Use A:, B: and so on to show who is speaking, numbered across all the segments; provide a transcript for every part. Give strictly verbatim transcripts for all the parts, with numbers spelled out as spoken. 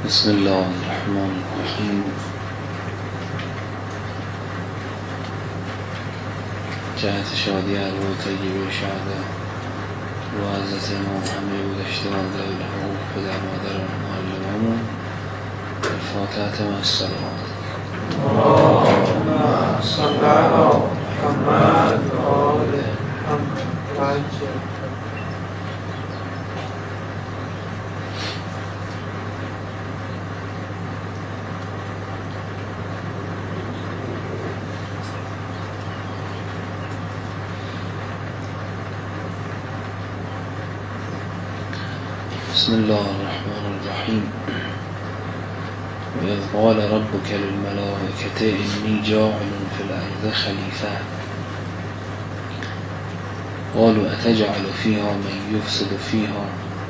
A: بسم الله الرحمن الرحیم. جهت شادی ارواح طیبه شهدا رو حضرت امام همه گذشته و ذوی الحقوق پدر مادر معلمامون. الفاتحه مع الصلوات. اللهم صل علی محمد و آل محمد. بسم الله الرحمن الرحیم. وإذ قال ربك للملائكة إني جاعل في الأرض خلیفة قالوا أتجعل فيها من يفسد فيها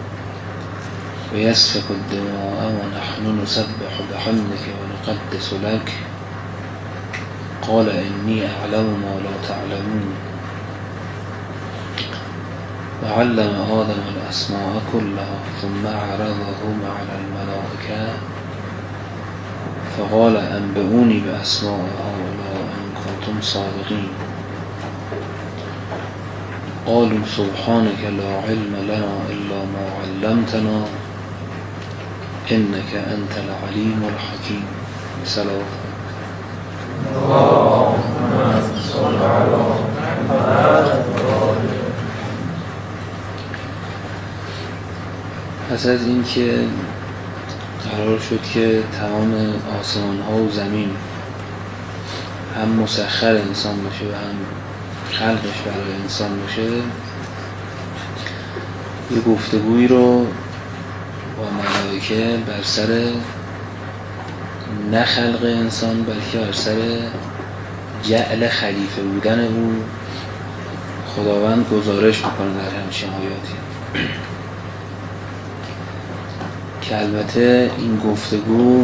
A: ويسفك الدماء ونحن نسبح بحمدك ونقدس لك قال إني أعلم ما لا تعلمون وعلم آدم الأسماء كلها ثم عرضهم على الملائكة فقال أنبئوني بأسماء هؤلاء إن كنتم صادقين قالوا سبحانك لا علم لنا إلا ما علمتنا إنك أنت العليم الحكيم. بصلوات اللهم صل على محمد. پس از این که قرار شد که تمام آسمان ها و زمین هم مسخر انسان باشه و هم خلقش برای انسان باشه، یه گفتگویی رو با ملائکه بر سر نه خلق انسان بلکه بر سر جعل خلیفه بودن او خداوند گزارش میکنه در همچین آیاتی که البته این گفتگو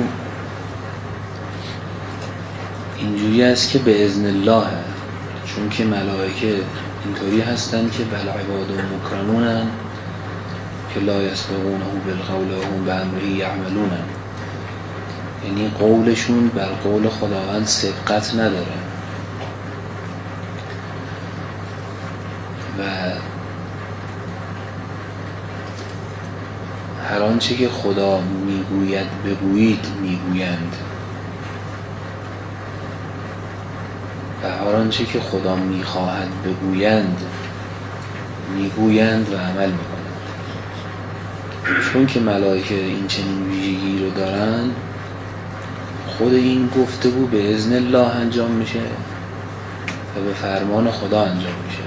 A: اینجوری است که به اذن الله، چون که ملائکه اینطوری هستن که بل عباد و مکرمونن که لا یسبقونه بالقول و هم بامره یعملون، یعنی قولشون بر قول خداوند سبقت نداره و هر آنچه که خدا میگوید بگویید میگویند و هر آنچه که خدا میخواهد بگویند میگویند و عمل میکنند. چون که ملائکه این چنین ویژگی رو دارن، خود این گفتگو به اذن الله انجام میشه و به فرمان خدا انجام میشه.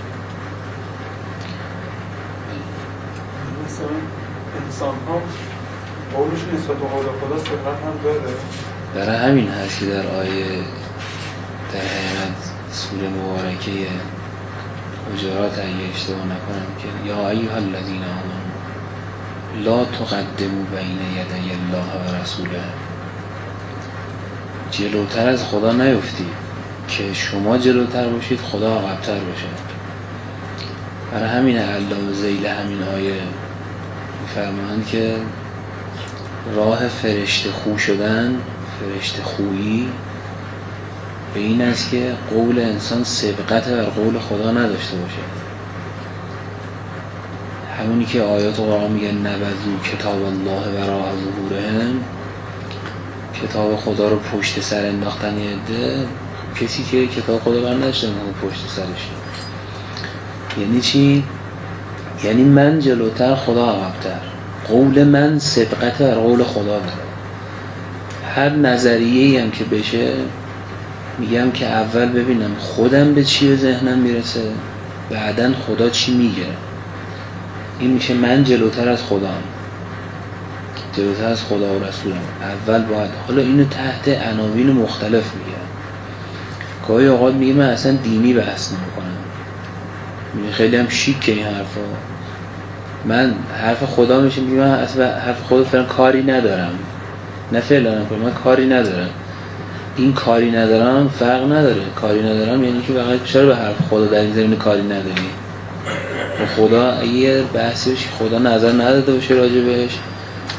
B: انسان ها قولشون نسبت به قول خدا سبقت هم داره.
A: برای همین هست که در آیه در حقیقت سوره مبارکه حجرات اگه اشتباه نکنم که یا ایها الذین آمنوا لا تقدموا بین یدی الله و رسوله، جلوتر از خدا نیفتید که شما جلوتر باشید خدا عقب‌تر باشه. برای همین علامه ذیل همین آیه فرمان که راه فرشته خو شدن، فرشته خویی به این است که قول انسان سبقت بر قول خدا نداشته باشه. همونی که آیات قرآن میگن نبذوا کتاب الله وراء ظهورهم، کتاب خدا رو پشت سر انداختن. یه عده کسی که کتاب خدا بر نداشته پشت سرش، یعنی چی؟ یعنی من جلوتر خدا عقب‌تر، قول من سبقت بر قول خدا داره. هر نظریه‌ای هم که بشه میگم که اول ببینم خودم به چی به ذهنم میرسه، بعدن خدا چی میگه. این میشه من جلوتر از خدام، جلوتر از خدا و رسولم. اول باید، حالا اینو تحت عناوین مختلف میگم. گاهی اوقات میگه من اصلا دینی بحث نمیکنم، میگه خیلی هم شیکه این حرفا. من حرف خدا میشه میگه من اصلا حرف خدا فعلا کاری ندارم، نه فعلا نکنم من کاری ندارم. این کاری ندارم فرق نداره. کاری ندارم یعنی که واقعا چرا به حرف خدا در این زمینه کاری نداری؟ و خدا اگه بحثش خدا نظر نداده باشه راجع بهش،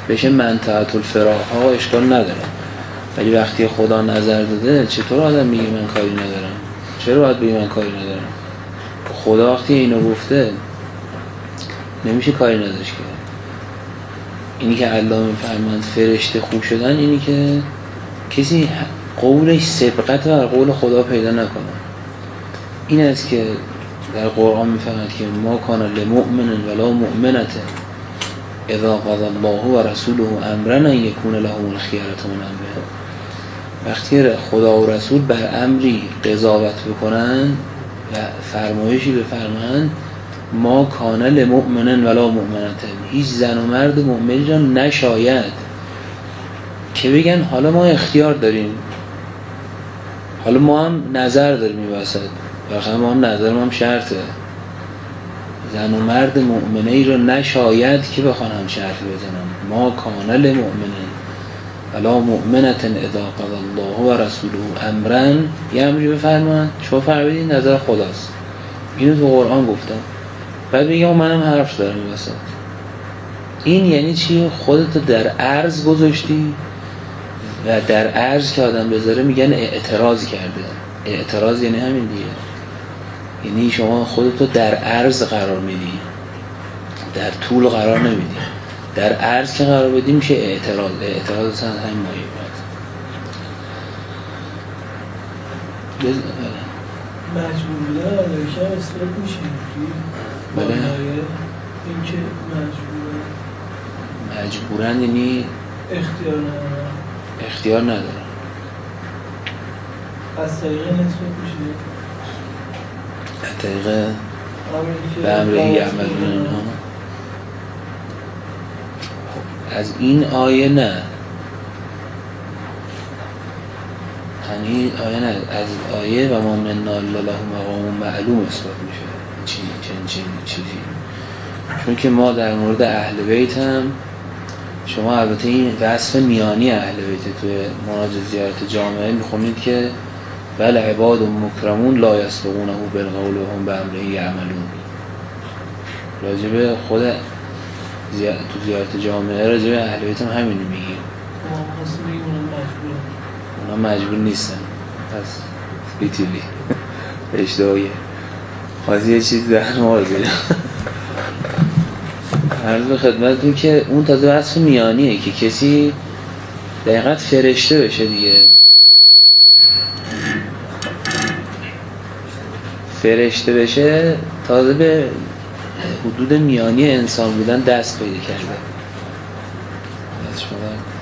A: بشه منطقه الفراق ها اشکال نداره، ولی وقتی خدا نظر داده چطور آدم میگه من کاری ندارم؟ چرا باید بگی من کاری ندارم؟ خدا وقتی اینو گفته نمیشه کاری نداشت که. اینی که الله میفرماند فرشته خوب شدن، اینی که کسی قولش سبقت بر قول خدا پیدا نکنه. این است که در قرآن میفرماید که ما کان لمؤمن ولا مؤمنة اذا قضى الله و رسوله امرا ان یکون لهم الخیرة من امرهم. وقتی خدا و رسول بر امری قضاوت بکنن و فرمایشی بفرمایند، ما کان لمؤمن ولا مؤمنة، هیچ زن و مرد مؤمنی را نشاید که بگن حالا ما اختیار داریم، حالا ما هم نظر داریم این وسط، واقعا ما هم نظر ما هم شرطه. زن و مرد مؤمنه ای رو نشاید که بخوان هم شرطی بزنن. ما کان لمؤمن ولا مؤمنة اذا قضى الله و رسوله امرا، یه امری بفرمان شما فرمودین نظر خداست، اینو تو قرآن گفتم، بعد بگم منم حرف دارم این وسط. این یعنی چی؟ خودتو در عرض گذاشتی و در عرض که آدم بذاره میگن اعتراض کرده. اعتراض یعنی همین دیگه، یعنی شما خودتو در عرض قرار میدی، در طول قرار نمیدی. در عرض که قرار بدی میشه اعتراض. اعتراض اصلا همین مایه باید
C: مجبور بودن آدایی که هم استراب میشه.
A: بله
C: این که مجبورن
A: مجبورن یعنی
C: اختیار ندارن.
A: اختیار ندارن.
C: از طریق نسبت میشه،
A: از طریق به امره یعملون. از این آیه نه، یعنی آیه نه، از آیه و ما من الله له مقام معلوم اثبات میشه چی چنین چی چیزی. چون که ما در مورد اهل بیت هم، شما البته این وصف میانی اهل بیت توی مناجات زیارت جامعه میخونید که بل عباد مکرمون لا یسبقونه بالقول و هم بامره یعملون. راجب خود زیار... تو زیارت جامعه راجب اهل بیت هم همینو میگیم. اونا مجبور نیستن، پس بیتیلی اشتباهیه. خواستی یه چیز در ما رو بگم. عرض به خدمتتون که اون تازه وصف میانیه که کسی دقیقاً فرشته بشه دیگه. فرشته بشه تازه به حدود میانی انسان بودن دست پیدا کرده. دست شما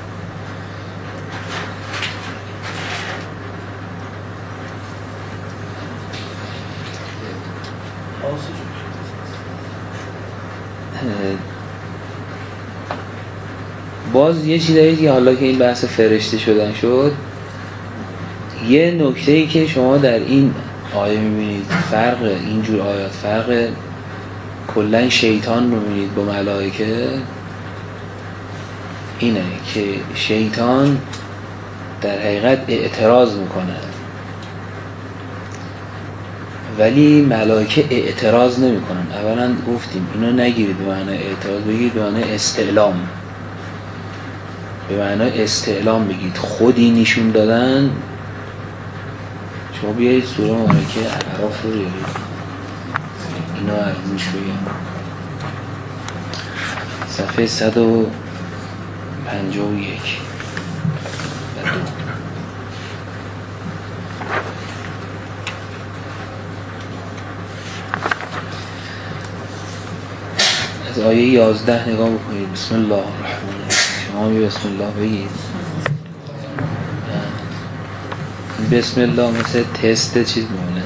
A: باز یه چیزایی که حالا که این بحث فرشته شدن شد، یه نکته‌ای که شما در این آیه می‌بینید فرق اینجور آیات، فرق کلاً شیطان رو می‌بینید با ملائکه، اینه که شیطان در حقیقت اعتراض میکنه ولی ملائکه اعتراض نمیکنن. اولا گفتیم اینو نگیرید به معنی اعتراض، بگید به معنی استعلام. به معنی استعلام بگید، خودی نشون دادن. شما بیایید سوره مبارکه اعراف رو بیارید، اینا ارزش بگیم صفحه صد و پنجاه و یک و دو. از آیه یازده نگاه بکنید. بسم الله الرحمن الرحیم. شما می بسم الله بگید. بسم الله مثل تست چیز میمونه،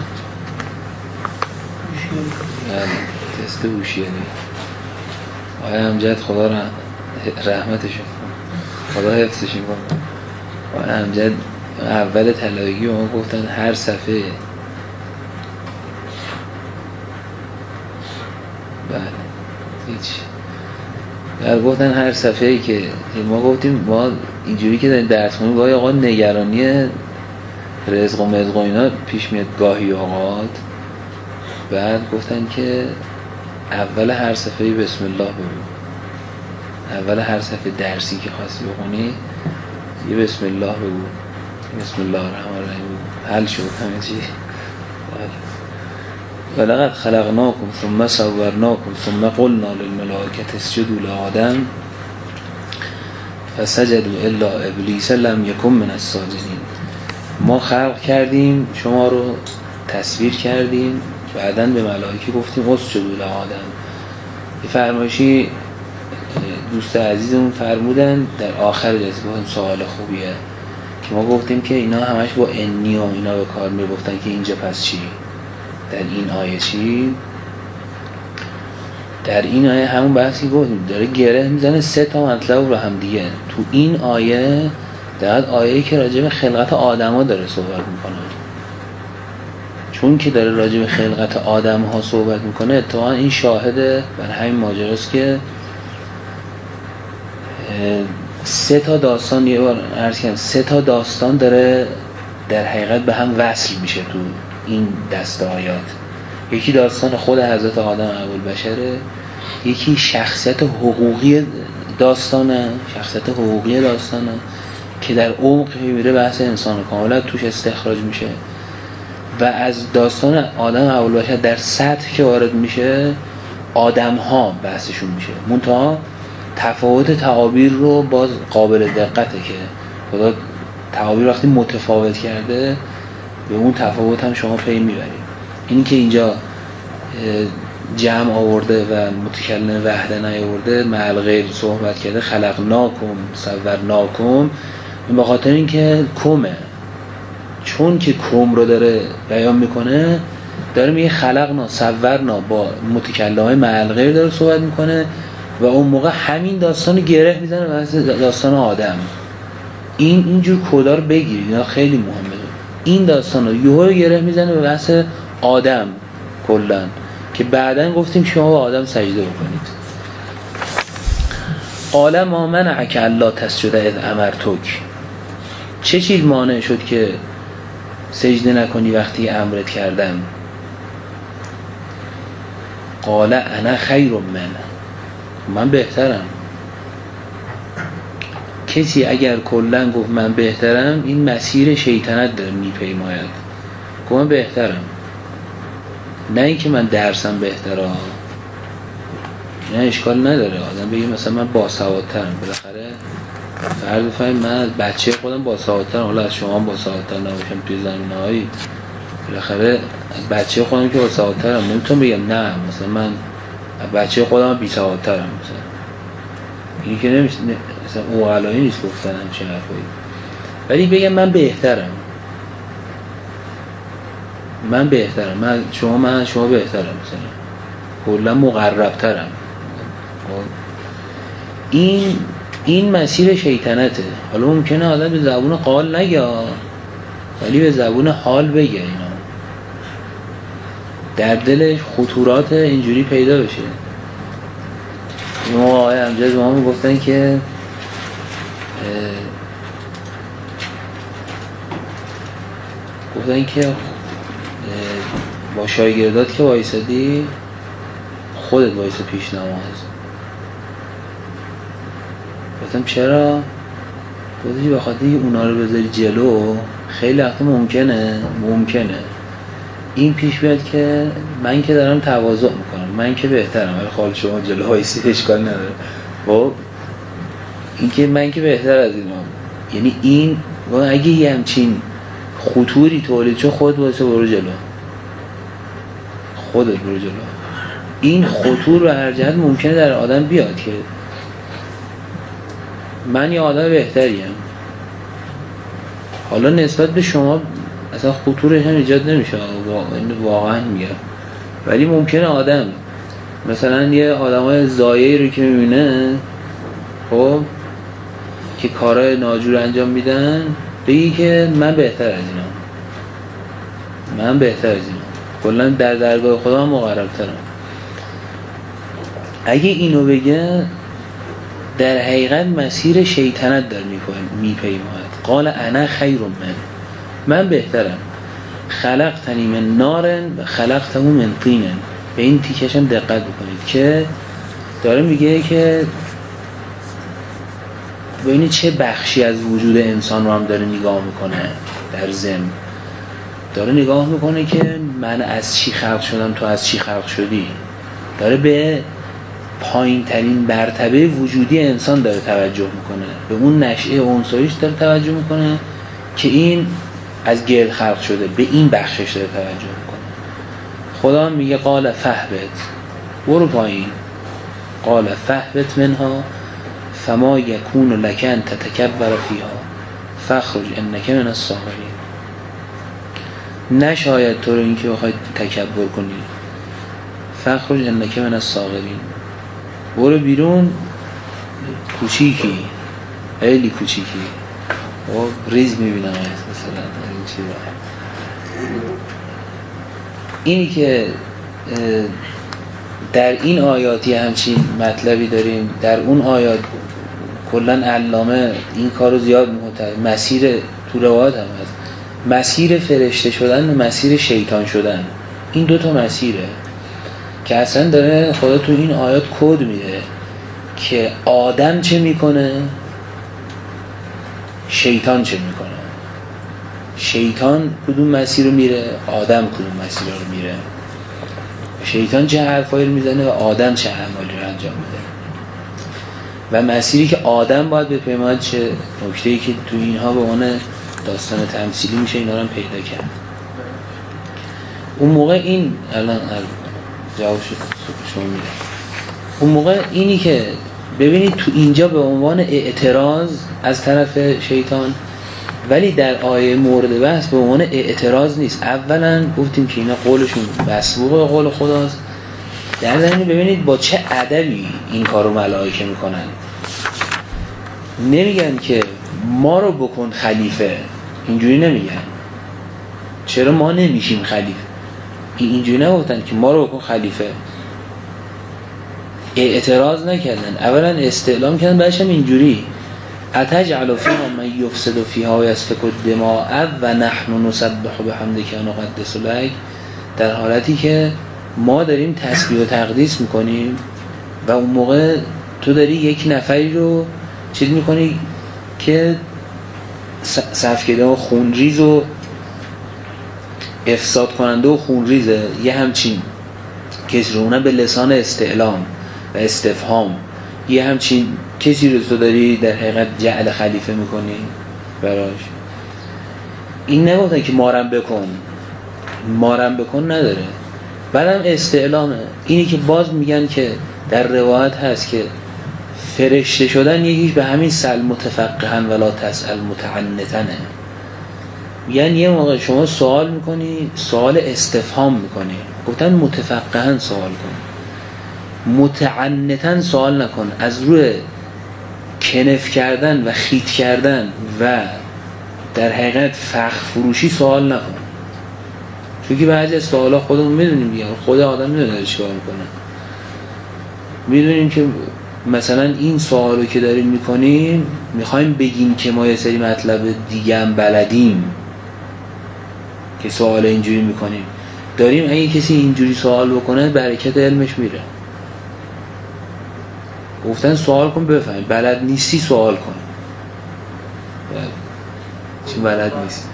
A: تست هوشیاری. آیه امجد خدا رحمتش خدا حفظش کنه. آیه امجد اول طلایگی به ما گفتن هر صفحه بله هیچ در گفتن هر صفحه‌ای که ما گفتیم ما اینجوری که داریم درس می‌خونیم گاهی آقا نگرانی رزق و مزق و اینا پیش میاد گاهی اوقات. بعد گفتن که اول هر صفحه‌ای بسم الله بگو. اول هر صفحه درسی که خواستی بخونی یه بسم الله بگو، بسم الله الرحمن الرحیم حل شد همه چی. ولقد خلقناکم ثم صورناکم ثم قلنا للملائکة اسجدوا لآدم فسجدوا الا ابلیس لم یکن من الساجدین. ما خلق کردیم، شما رو تصویر کردیم، بعداً به ملائکه گفتیم اسجدوا لآدم. یه فرمایشی دوست عزیزمون فرمودن در آخر جلسه، گفتن سوال خوبیه که ما گفتیم که اینا همش با انی و اینا به کار می‌گفتن که اینجا پس چی؟ در این آیه چی؟ در این آیه همون بحثی گفتیم داره گره میزنه سه تا مطلب رو هم دیگه. تو این آیه در آیه‌ای که راجع به خلقت آدم‌ها داره صحبت میکنه، چون که داره راجع به خلقت آدم‌ها صحبت میکنه اتفاقا این شاهده بر همین ماجراست که سه تا داستان، یه بار عرض کردم سه تا داستان داره در حقیقت به هم وصل میشه تو این دسته آیات. یکی داستان خود حضرت آدم ابوالبشره، یکی شخصیت حقوقی داستانه، شخصیت حقوقی داستانه که در عمق میره بحث انسان کاملا توش استخراج میشه، و از داستان آدم ابوالبشر در سطح که وارد میشه آدم ها بحثشون میشه. منتها تفاوت تعابیر رو باز قابل دقته که خدا تعابیر وقتی متفاوت کرده به اون تفاوت هم شما پی میبرید. این که اینجا جمع آورده و متکلم وحده نیاورده، مع غیر صحبت کرده، خلقناکم صورناکم، این به خاطر اینکه کمه، چون که کم رو داره بیان میکنه داره میگه خلقنا صورنا، با متکلمای مع غیر داره صحبت میکنه و اون موقع همین داستان رو گره میزنه واسه داستان آدم. این اینجور کدا رو بگیرید، اینا خیلی مهمه. این داستان رو یهو گره میزنه به بحث آدم کلا، که بعداً گفتیم شما به آدم سجده بکنید. قال ما منعک الا تسجد اذ امرتک، چه چیز مانع شد که سجده نکنی وقتی امرت کردم؟ قال انا خیر من، من بهترم. کسی اگر کلا گفت من بهترم این مسیر شیطنت داره میپیماید. گفت من بهترم، نه اینکه من درسم بهتره، نه اشکال نداره آدم بگه مثلا من باسوادترم، بالاخره فرض بفرمایید من از بچه خودم باسوادترم، حالا از شما باسوادتر نباشم توی زمینه‌هایی، بالاخره از بچه خودم که باسوادترم نمیتونم بگم نه مثلا من از بچه خودم بیسوادترم، مثلا این که نمیشه، مثلا اوغلایی نیست گفتن همچین حرفایی، ولی بگم من بهترم، من بهترم، من شما من شما بهترم، مثلا کلا مقربترم. این این مسیر شیطنته. حالا ممکنه آدم به زبون قال نگه ولی به زبون حال بگه، اینا در دلش خطورات اینجوری پیدا بشه. این موقع آقای امجد به ما میگفتن که گفتن که با شاگردات که وایسادی خودت وایسا پیش نماز. گفتم چرا؟ گفتم به خاطر اینکه اونا رو بذاری جلو خیلی وقت ممکنه ممکنه این پیش بیاد که من که دارم تواضع میکنم، من که بهترم، ولی خال شما جلو وایسی اشکال نداره. خب این که من که بهتر از اینا، یعنی این اگه یه همچین خطوری تولید شد خود وایسا برو جلو، خودت برو جلو. این خطور و هر جهت ممکنه در آدم بیاد که من یه آدم بهتریم، حالا نسبت به شما اصلا خطورش هم ایجاد نمیشه، واقعا میگم، ولی ممکنه آدم مثلا یه آدمای ضایعی رو که میبینه خب که کارهای ناجور انجام میدن بگی که من بهتر از اینا، من بهتر از اینا، کلا در درگاه خدا هم مقربترم. اگه اینو بگه در حقیقت مسیر شیطنت در میپیماید. قال انا خیر من، من بهترم. خلقتنی من نارن و خلقته من طینن. به این تیکش هم دقت بکنید که داره میگه که ببینید چه بخشی از وجود انسان رو هم داره نگاه میکنه. در ضمن داره نگاه میکنه که من از چی خلق شدم، تو از چی خلق شدی. داره به پایین ترین مرتبه وجودی انسان داره توجه میکنه، به اون نشأه عنصریش داره توجه میکنه که این از گل خلق شده، به این بخشش داره توجه میکنه. خدا میگه قال فهبت، برو پایین. قال فهبت منها فما یکون لک ان تتکبر فیها فاخرج انک من الصاغرین. نشاید تو رو این که بخوای تکبر کنی، فاخرج انک من الصاغرین، برو بیرون، کوچیکی، خیلی کوچیکی، و ریز میبینم مثلا این چیزا. اینی که در این آیاتی همچین مطلبی داریم، در اون آیات کلن علامه این کارو زیاد مطلب. مسیر تو روایات هم هست، مسیر فرشته شدن و مسیر شیطان شدن، این دوتا مسیره که اصلا داره خدا تو این آیات کد میده که آدم چه میکنه، شیطان چه میکنه. شیطان کدوم مسیر رو میره، آدم کدوم مسیر رو میره. شیطان چه حرفایی رو میزنه و آدم چه اعمالی رو انجام میده. و مسیری که آدم باید بپیماید، چه نکته‌ای که تو اینها به عنوان داستان تمثیلی میشه اینا رو هم پیدا کرد. اون موقع این الان جواب شما میده. اون موقع اینی که ببینید تو اینجا به عنوان اعتراض از طرف شیطان، ولی در آیه مورد بحث به عنوان اعتراض نیست. اولا گفتیم که اینا قولشون مسبوق به قول خداست. در ضمن ببینید با چه ادبی این کارو ملائکه میکنن. نمیگن که ما رو بکن خلیفه، اینجوری نمیگن. چرا ما نمیشیم خلیفه؟ اینجوری نگفتن که ما رو بکن خلیفه. اعتراض نکردن، اولا استعلام کردن، بعدش هم اینجوری اتجعل فیها من یفسد فیها و یسفک الدماء و نحن نسبح بحمدک و نقدس لک. در حالتی که ما داریم تسبیح و تقدیس میکنیم و اون موقع تو داری یک نفری رو چیز میکنی که سفکده و خونریز و افساد کننده و خونریزه، یه همچین کسی رو، اونم به لسان استعلام و استفهام، یه همچین کسی رو تو داری در حقیقت جعل خلیفه میکنی براش. این نگفتن که مارم بکن، مارم بکن نداره. بعدم استعلامه. اینی که باز میگن که در روایت هست که فرشته شدن یکیش به همین سل متفقهن ولا تسأل متعنتنه. یعنی یه موقع شما سوال میکنی، سوال استفهام میکنی، گفتن متفقهن سوال کن، متعنتن سوال نکن. از روی کنف کردن و خیت کردن و در حقیقت فخر فروشی سوال نکن. چون که بعضی از سوالا خودمون میدونیم دیگه، خود آدم میدونه چیکار میکنه. میدونیم که مثلا این سوالو که داریم میکنیم میخوایم بگیم که ما یه سری مطلب دیگه هم بلدیم که سوال اینجوری میکنیم، داریم اگه کسی اینجوری سوال بکنه برکت علمش میره. گفتن سوال کن بفهم، بلد نیستی سوال کن. چی بلد نیستی؟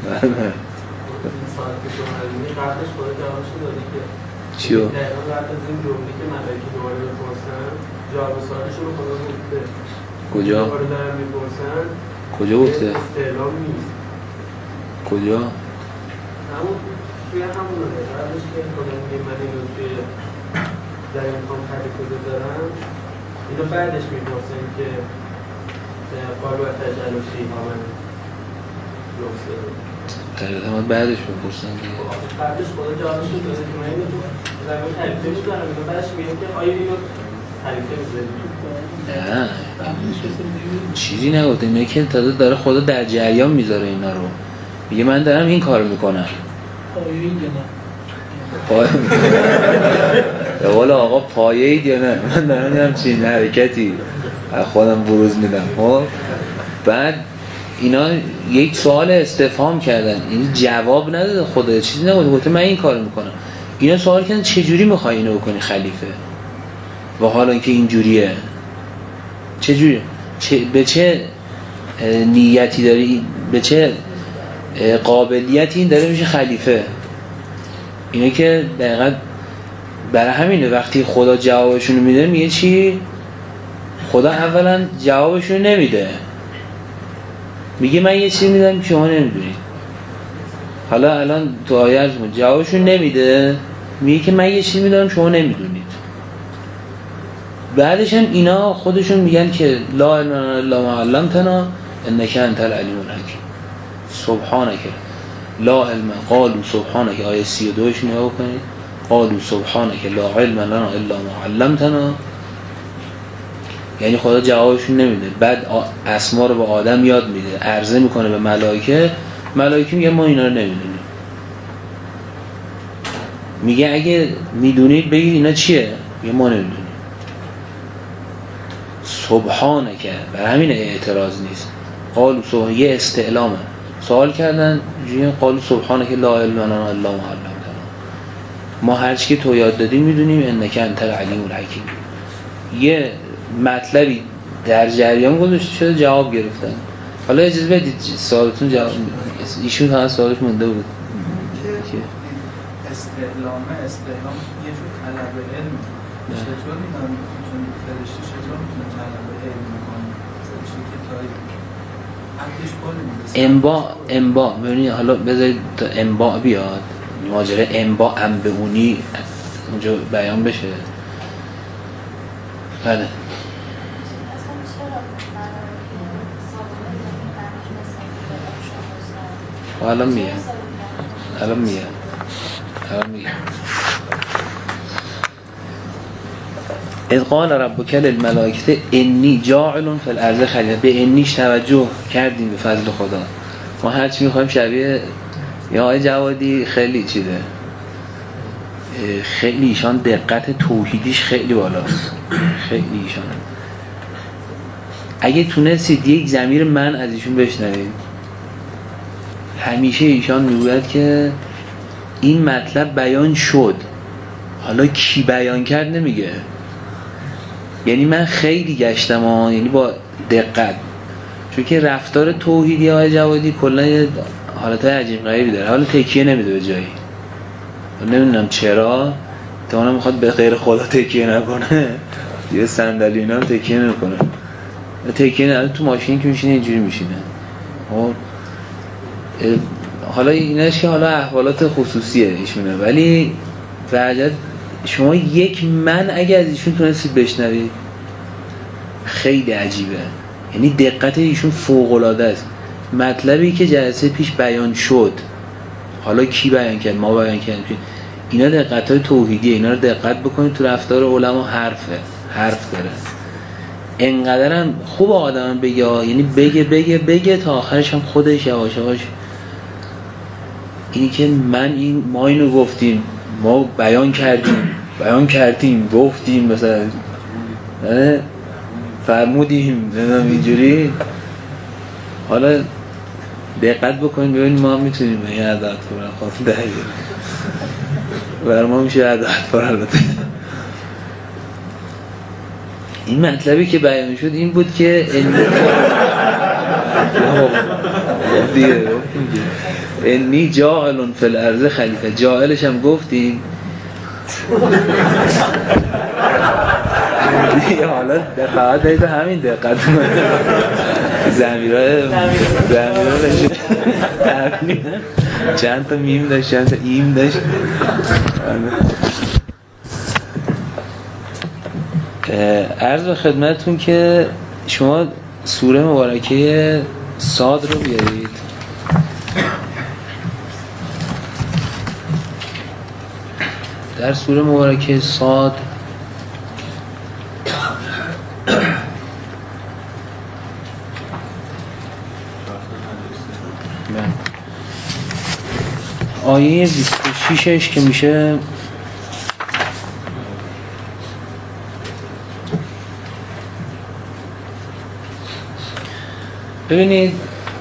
A: چیو؟
B: قبل از این جمله که ملائکه دوباره بپرسن جواب سوالشون رو خدا گفته.
A: کجا؟
B: دوباره دارن میپرسن.
A: کجا گفته؟
B: استعلام نیست.
A: کجا؟
B: همون توی همونه قبلش که خدا میگه من اینو توی در امکان خلیفه بذارم، اینو بعدش میپرسن که قالوا اتجعل فیها من یفسد.
A: طریقا ما بعدش میپرسن دیگه.
B: بعدش خدا جوابش رو داده که من اینو تو زمین خلیفه میذارم، اینو بعدش میگه که آیا اینو خلیفه میذاری؟
A: نه چیزی نگفته، اینه که تازه داره خدا در جریان میذاره اینا رو، میگه من دارم این کار میکنم.
C: پایه‌ای
A: یا نه؟ والا آقا پایه‌ای یا نه؟ من دارم همچین حرکتی از خودم بروز میدم. بعد اینا یک سوال استفهام کردن، این جواب نداده خدا، چیزی نگفته، گفته من این کارو میکنم. اینا سوال کردن چجوری میخوای اینو بکنی خلیفه و حالا اینکه اینجوریه چجوری؟ چه به چه نیتی داری، به چه قابلیتی این داره میشه خلیفه. اینه که دقیقا برای همینه وقتی خدا جوابشون میده میگه چی؟ خدا اولا جوابشون نمیده، میگه من یه چیزی میدم شما نمیدونید. حالا الان تو آیه جوابشون نمیده، میگه که من یه چیزی میدم شما نمیدونید. بعدش هم اینا خودشون میگن که لا علم لنا الا ما علمتنا انک انت العلیم الحکیم. سبحانک لا علم قالوا سبحانک، آیه سی و دوش نگاه کنید. قالوا سبحانک لا علم لنا الا ما علمتنا، یعنی خدا جوابشون نمیده. بعد اسما رو به آدم یاد میده، عرضه میکنه به ملائکه، ملائکه میگه ما اینا رو نمیدونیم. میگه اگه میدونید بگید اینا چیه، میگه ما نمیدونیم. سبحانک، برای همین اعتراض نیست. قالوا سبحانک یه استعلامه، سوال کردن قالوا سبحانک لا علم لنا الا ما علمتنا، ما هر چی که تو یاد دادی میدونیم انک انت العلیم الحکیم. یه مطلبی در جریان گذاشته شده جواب گرفتن. حالا اجازه بدید سوالتون جواب ایشون هم سوالش مونده بود که
D: استعلامه استعلام یه جور طلب علم چطور میدونم چون فرشته چطور میتونه طلب علم میکنه فرشته که تایی حدش بالا میده
A: انبا انبا ببینید. حالا بذارید تا انبا بیاد، ماجره انبا انبئونی اونجا بیان بشه. بله الان میاد الان میاد الان میاد اذ قال ربک للملائکه انی جاعل فی الارض خلیفه. به انیش توجه کردیم به فضل خدا. ما هرچی میخوایم شبیه یا آقای جوادی خیلی چیده، خیلی ایشان دقت توحیدیش خیلی بالاست، خیلی ایشان. اگه تونستید یک ضمیر من از ایشون بشنوید، همیشه ایشان میگوید که این مطلب بیان شد، حالا کی بیان کرد نمیگه. یعنی من خیلی گشتم ها، یعنی با دقت، چون که رفتار توحیدی های جوادی کلا حالتهای عجیب غریبی داره. حالا تکیه نمیده به جایی، نمیدونم چرا، تا اونم میخواد به غیر خدا تکیه نکنه، یه صندلی اینا هم تکیه نکنه، تکیه نه تو ماشین که میشینه اینجوری میشینه. حالا ایناش که حالا احوالات خصوصیه ایشونه، ولی وجد شما یک من اگه از ایشون تونستید بشنوید خیلی عجیبه. یعنی دقت ایشون فوق العاده است. مطلبی که جلسه پیش بیان شد، حالا کی بیان کرد، ما بیان کردیم، اینا دقت‌های توحیدیه. اینا رو دقت بکنید تو رفتار علما حرفه، حرف داره. انقدرم خوب آدم بگه، یعنی بگه بگه بگه تا آخرش هم خودش یواش یواش اینی که من این ما اینو گفتیم، ما بیان کردیم بیان کردیم گفتیم مثلا فرمودیم نمیدونم اینجوری. حالا دقت بکنید ببینید ما میتونیم این عدد فرا خواست دهیم بر ما میشه عدد فرا البته. این مطلبی که بیان شد این بود که انی انی جاعل فی الارض خلیفه. جاعلش هم گفتیم دیگه. حالا دقیقات دارید همین دقت زمیرهای زمیرهای چند تا میم داشت، چند تا ایم داشت. عرض به خدمتتون که شما سوره مبارکه صاد رو بیارید. در سوره مبارکه صاد آیه بیست و ششش که میشه ببینید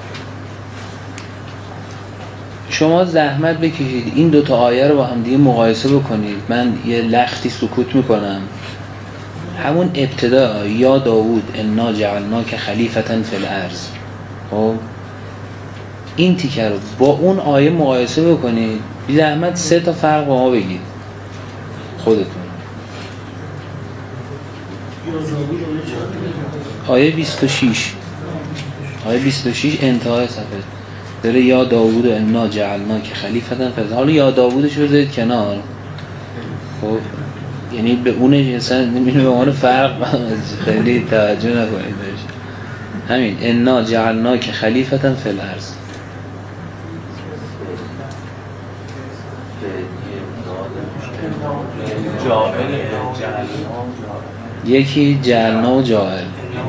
A: شما زحمت بکشید این دوتا آیه رو با هم دیگه مقایسه بکنید. من یه لختی سکوت میکنم همون ابتدا یا داوود انا جعلناک خلیفة فی الارض، خب این تیکه رو با اون آیه مقایسه بکنید، بی زحمت سه تا فرق با ما بگید خودتون. آیه بیست و شش، آیه بیست و شش انتهای صفحه داره یا داوود انا جعلناک خلیفة فی الارض. حالا یا داوودش رو بذارید کنار، خب یعنی به اونش اصلا نمیدونه به عنوان فرق خیلی توجه نکنید بهش. همین انا جعلناک خلیفة فی الارض. یکی جعلنا و جاعل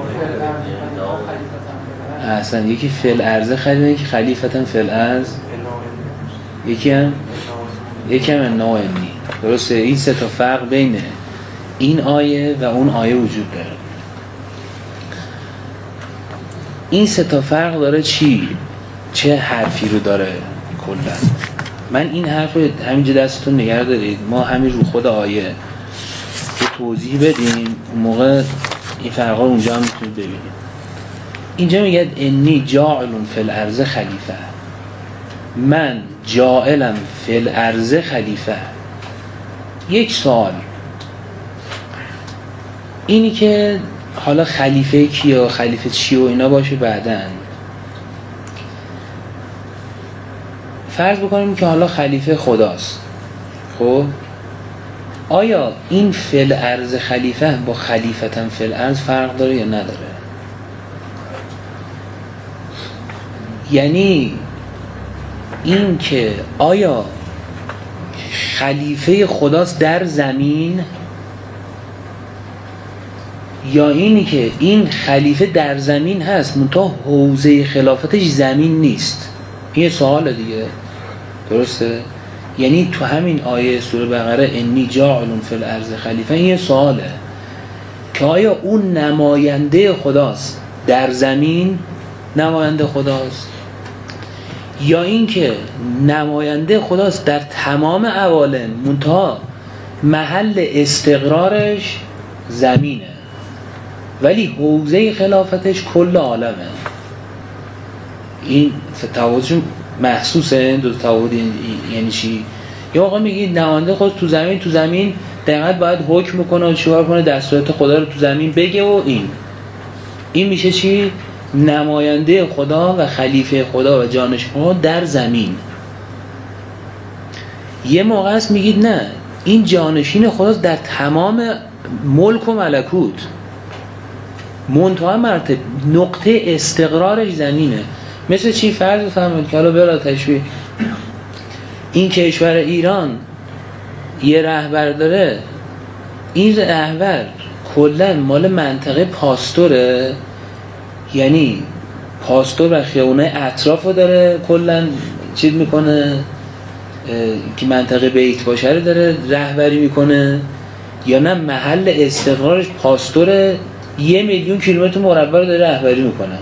A: اصلا، یکی فی الارض خلیفة، یکی خلیفة فی الارض، یکی هم یکی هم انا و انی. درسته؟ این سه تا فرق بین این آیه و اون آیه وجود داره. این سه تا فرق داره چی؟ چه حرفی رو داره کلا؟ من این حرف رو همینجا دستتون نگه دارید، ما همین رو خود آیه رو توضیح بدیم، اون موقع این فرقا رو اونجا هم میتونید ببینید. اینجا میگه انی جاعل فی الارض خلیفه، من جاعلم فی الارض خلیفه. یک سوال اینی که حالا خلیفه کیا، خلیفه چی و اینا باشه بعدن. فرض بکنیم که حالا خلیفه خداست، خب آیا این فی الارض خلیفه با خلیفتن فی الارض فرق داره یا نداره؟ یعنی این که آیا خلیفه خداست در زمین، یا اینی که این خلیفه در زمین هست منتها حوزه خلافتش زمین نیست؟ این سواله دیگه، درسته؟ یعنی تو همین آیه سوره بقره انی جاعل فی الارض خلیفه، این سواله که آیا اون نماینده خداست در زمین، نماینده خداست، یا اینکه نماینده خداست در تمام عوالم منتها محل استقرارش زمینه ولی حوزه خلافتش کل عالمه. این تفاوتشون محسوسه. این دو تفاوت یعنی چی؟ یا آقا میگید نماینده خود تو زمین، تو زمین دقیقاً باید حکم کنه و چیکار کنه، دستورات خدا رو تو زمین بگه و این این میشه چی؟ نماینده خدا و خلیفه خدا و جانشین خدا در زمین. یه موقع است میگید نه، این جانشین خداست در تمام ملک و ملکوت، منتها مرتب نقطه استقرارش زمینه. مثل چی؟ فرض بفرمایید که حالا بلا تشبیه این کشور ایران یه رهبر داره، این رهبر کلا مال منطقه پاستوره، یعنی پاستور و خیابونه اطراف رو داره کلا چیز میکنه که منطقه بیت باشه رو داره رهبری میکنه، یا نه محل استقرارش پاستور یه میلیون کیلومتر مربع رو داره رهبری میکنه؟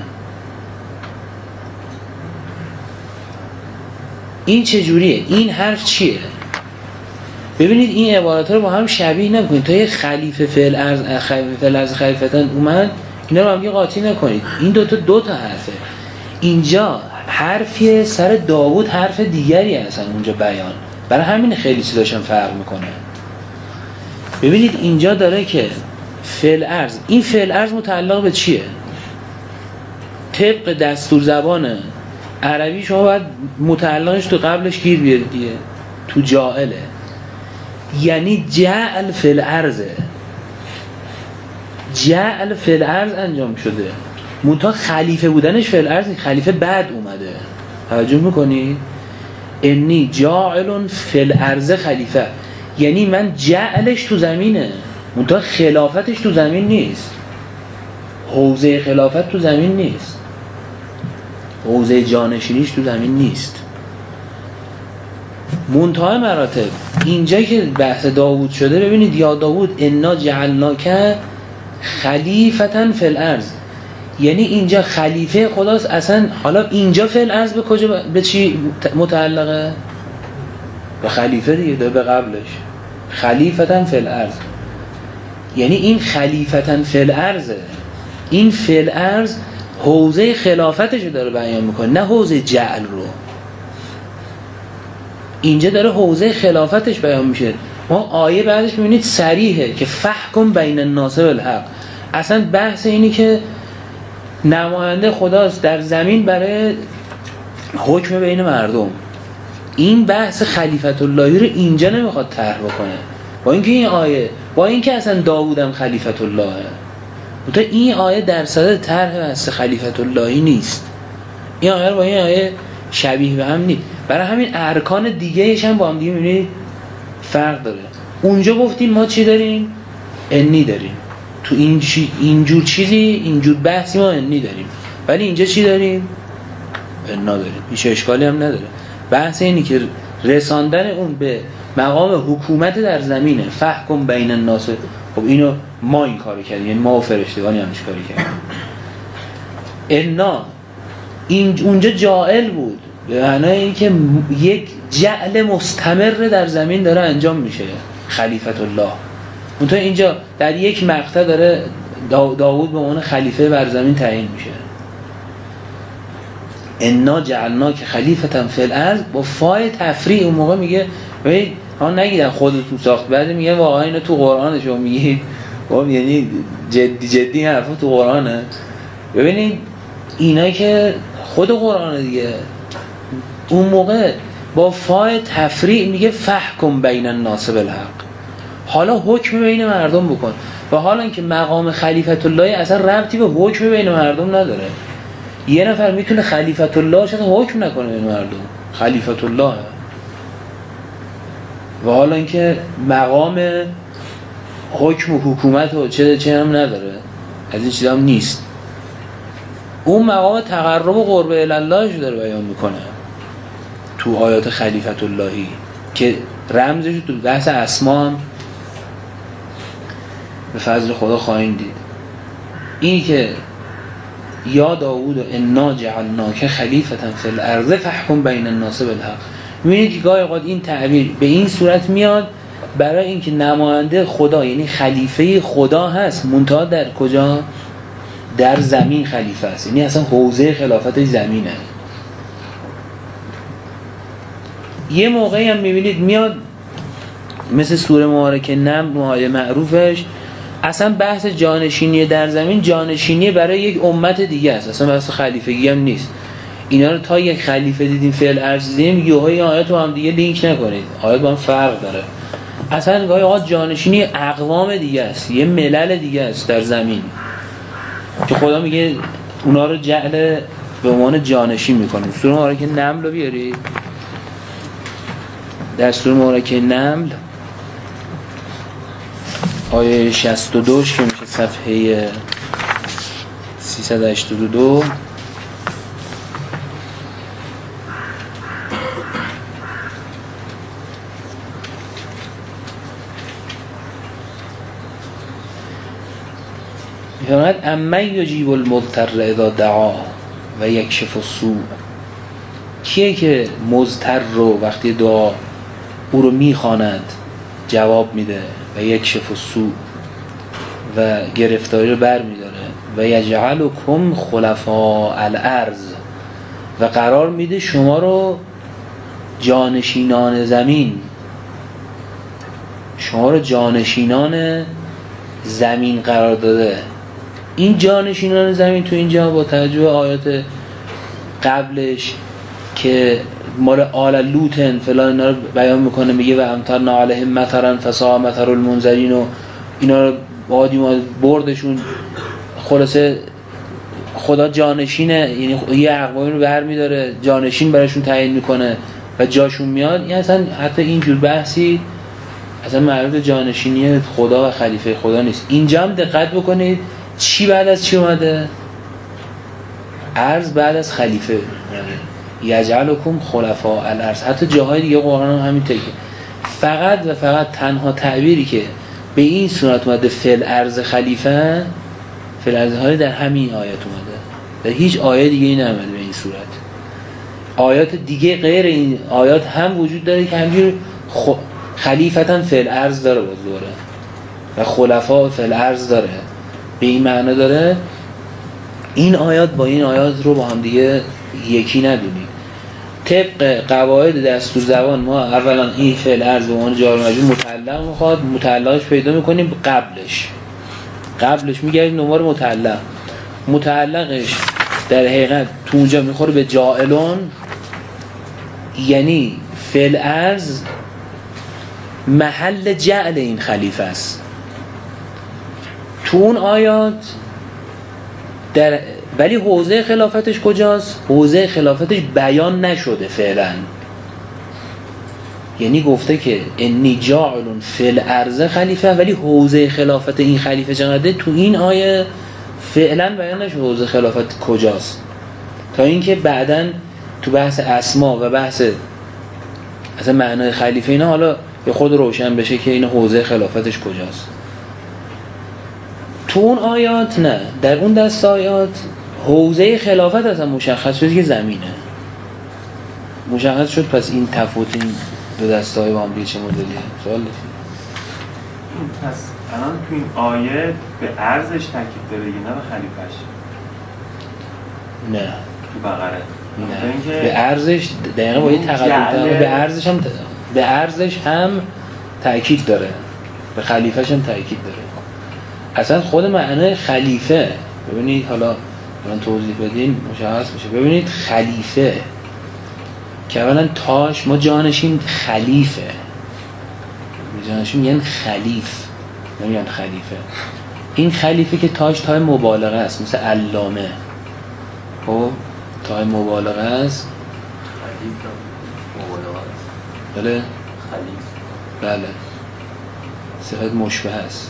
A: این چه جوریه؟ این حرف چیه؟ ببینید این عبارات رو با هم شبیه نکنید. تا یه خلیفه فعل ارز خلیفه فعل ارز خلیفتن اومد، اینا رو هم یه قاطی نکنید. این دو تا دو تا حرفه. اینجا حرفی سر داوود حرف دیگری هستن اونجا بیان، برای همین خیلی چیزاشون فرق میکنه. ببینید اینجا داره که فعل ارز، این فعل ارز متعلق به چیه؟ طبق دستور زبان عربی شما باید متعلقش تو قبلش گیر بیارید دیگه، تو جاعله، یعنی جعل فی الارض، جعل فی الارض انجام شده، منتها خلیفه بودنش فی الارض، خلیفه بعد اومده. توجه میکنی؟ انی جاعل فی الارض خلیفه، یعنی من جعلش تو زمینه منتها خلافتش تو زمین نیست، حوزه خلافت تو زمین نیست، حوزه جانشینیش تو زمین نیست. منتهای مراتب اینجا که بحث داوود شده، ببینید یا داوود انا جعلناک خلیفتن فی الارض، یعنی اینجا خلیفه خداست. اصلا حالا اینجا فی الارض به کجا، به چی متعلقه؟ به خلیفه دیگه، به قبلش خلیفتن فی الارض، یعنی این خلیفتن فی الارضه، این فی الارض حوزه خلافتش رو داره بیان میکنه، نه حوزه جعل رو. اینجا داره حوزه خلافتش بیان میشه. ما آیه بعدش میبینید صریحه که فحکم بین الناس بالحق. اصلا بحث اینی که نماینده خداست در زمین برای حکم بین مردم. این بحث خلیفت اللهی رو اینجا نمیخواد طرح بکنه، با اینکه این آیه، با اینکه اصلا داوودم خلیفت اللهه، تو این آیه در صدد طرح بحث خلیفت اللهی نیست. این آیه رو با این آیه شبیه به هم نیست. برای همین ارکان دیگه‌اش هم با هم دیگه می‌بینید فرق داره. اونجا گفتیم ما چی داریم؟ انی داریم. تو این چی اینجور چیزی، اینجور بحثی ما انی داریم. ولی اینجا چی داریم؟ انا داریم. هیچ اشکالی هم نداره. بحث اینی که رساندن اون به مقام حکومت در زمینه، فحکم بین الناس. خب اینو ما این کارو کردیم، یعنی ما و فرشتگان همش کاری کردیم. انا این اونجا جائل بود، به معنای اینکه یک جعل مستمر در زمین داره انجام میشه، خلیفت الله. اونطور اینجا در یک مقطع داره داوود به عنوان خلیفه بر زمین تعیین میشه. انا جعلنا که خلیفتن فی الارض، با فای تفریع اون موقع میگه ببین ها نگیدن خودتون ساخت، بعد میگه واقعا اینو تو قرآن شما میگید، یعنی جدی جدی حرفا تو قرآنه. ببینید اینا که خود قرآن دیگه، اون موقع با فای تفریع میگه فحکم بین الناس بالحق، حالا حکم بین مردم بکن. و حالا اینکه مقام خلیفت الله اصلا ربطی به حکم بین مردم نداره. یه نفر میتونه خلیفت الله شده حکم نکنه بین مردم، خلیفت الله. و حالا اینکه مقام حکم و حکومت و چه چه هم نداره، از این چیزا هم نیست. اون مقام تقرب و قرب الله رو داره بیان میکنه تو آیات خلیفت اللهی که رمزش تو بحث اسما هم به فضل خدا خواهیم دید. این که یا داوود و انا جعلناک خلیفتن فی الارض فحکم بین الناس بالحق، می‌بینید که گاهی اوقات این تعبیر به این صورت میاد برای اینکه نماینده خدا، یعنی خلیفه خدا هست، منتها در کجا؟ در زمین خلیفه است، یعنی اصلا حوزه خلافتش زمینه. یه موقعی هم میبینید میاد مثل سوره مبارکه نمل، آیه معروفش، اصلا بحث جانشینی در زمین جانشینی برای یک امت دیگه است، اصلا بحث خلیفگی هم نیست. اینا رو تا یک خلیفه دیدیم فعل ارز دیدیم، یهوی آیات رو هم دیگه لینک نکنید، آیات با هم فرق داره. اصلا گاهی اوقات جانشینی اقوام دیگه است، یه ملل دیگه است در زمین که خدا میگه اونا رو جعل به عنوان جانشین میکنه. سوره مبارکه نمل رو بیاری، در سوره مبارکه نمل آیه شصت و دو که میشه صفحه سیصد و هشتاد و دو، میفرماید اما یجیب المضطر اذا دعا و یکشف السوء، کیه که مضطر رو وقتی دعا او رو میخواند جواب میده، و یکشف السوء و گرفتاری رو بر میداره، و یجعلکم خلفاء الارض و قرار میده شما رو جانشینان زمین، شما رو جانشینان زمین قرار داده. این جانشینان زمین تو اینجا با توجه به آیات قبلش که مال آل لوطن فلان اینا رو بیان میکنه، میگه و امطرنا علیهم مطرا فساء مطر المنذرین و اینا رو بادی ما بردشون. خلاصه خدا جانشینه، یعنی یه اقوامی رو برمی‌داره جانشین براشون تعیین میکنه و جاشون میاد. این اصلا حتی اینجور بحثی اصلا مربوط به جانشینی خدا و خلیفه خدا نیست. اینجا هم دقت بکنید چی بعد از چی اومده؟ ارض بعد از خلیفه، یجعلکم خلفاء الارض. حتی جاهای دیگه قرآن هم همین تکه. فقط و فقط تنها تعبیری که به این صورت اومده فعل ارض خلیفه، فعل ارض های در همین آیات اومده، در هیچ آیه دیگه ای نمیده به این صورت. آیات دیگه غیر این آیات هم وجود داره که همینجور خ... خلیفتن فعل ارض داره باز دوره. و خلفاء فی الارض داره، به این معنی داره. این آیات با این آیات رو با هم دیگه یکی ندونید. طبق قواعد دستور زبان ما اولا این فعل ارز به عنوان جار و مجرور متعلق میخواد، متعلقش پیدا میکنیم قبلش قبلش میگردیم دنبال متعلق. متعلقش در حقیقت تو اونجا میخوره به جائلون، یعنی فعل ارز محل جعل این خلیفه است. تو اون آیات در ولی حوزه خلافتش کجاست؟ حوزه خلافتش بیان نشده فعلا، یعنی گفته که انی جاعل فی الارض خلیفه، ولی حوزه خلافت این خلیفه چقدره تو این آیه فعلا بیان نشده حوزه خلافت کجاست، تا اینکه بعداً تو بحث اسما و بحث اصلا معنای خلیفه اینا حالا به خود روشن بشه که این حوزه خلافتش کجاست. تو اون آیات نه، در اون دست آیات حوزه خلافت اصلا مشخص شد که زمینه مشخص شد. پس این تفاوت این دو دسته های با هم دیگه چه مدلیه؟ سوال داشتید؟
E: پس الان تو این آیه به ارزش تاکید داره یا نه به خلیفه‌اش؟
A: نه
E: تو بقره
A: نه به ارزش دقیقا با این تقدم به ارزش هم به ارزش هم تاکید داره، به خلیفه‌اش هم تاکید داره. اصلا خود معنای خلیفه ببینید، حالا الان توضیح بدیم مشخص میشه. ببینید خلیفه که اولا تاش ما جانشین خلیفه، جانشین میگن خلیف نمیگن خلیفه. این خلیفه که تاش تای مبالغه است، مثل علامه خب تای مبالغه است.
F: خلیف مبالغه است.
A: بله
F: خلیف
A: بله صفت مشبه است،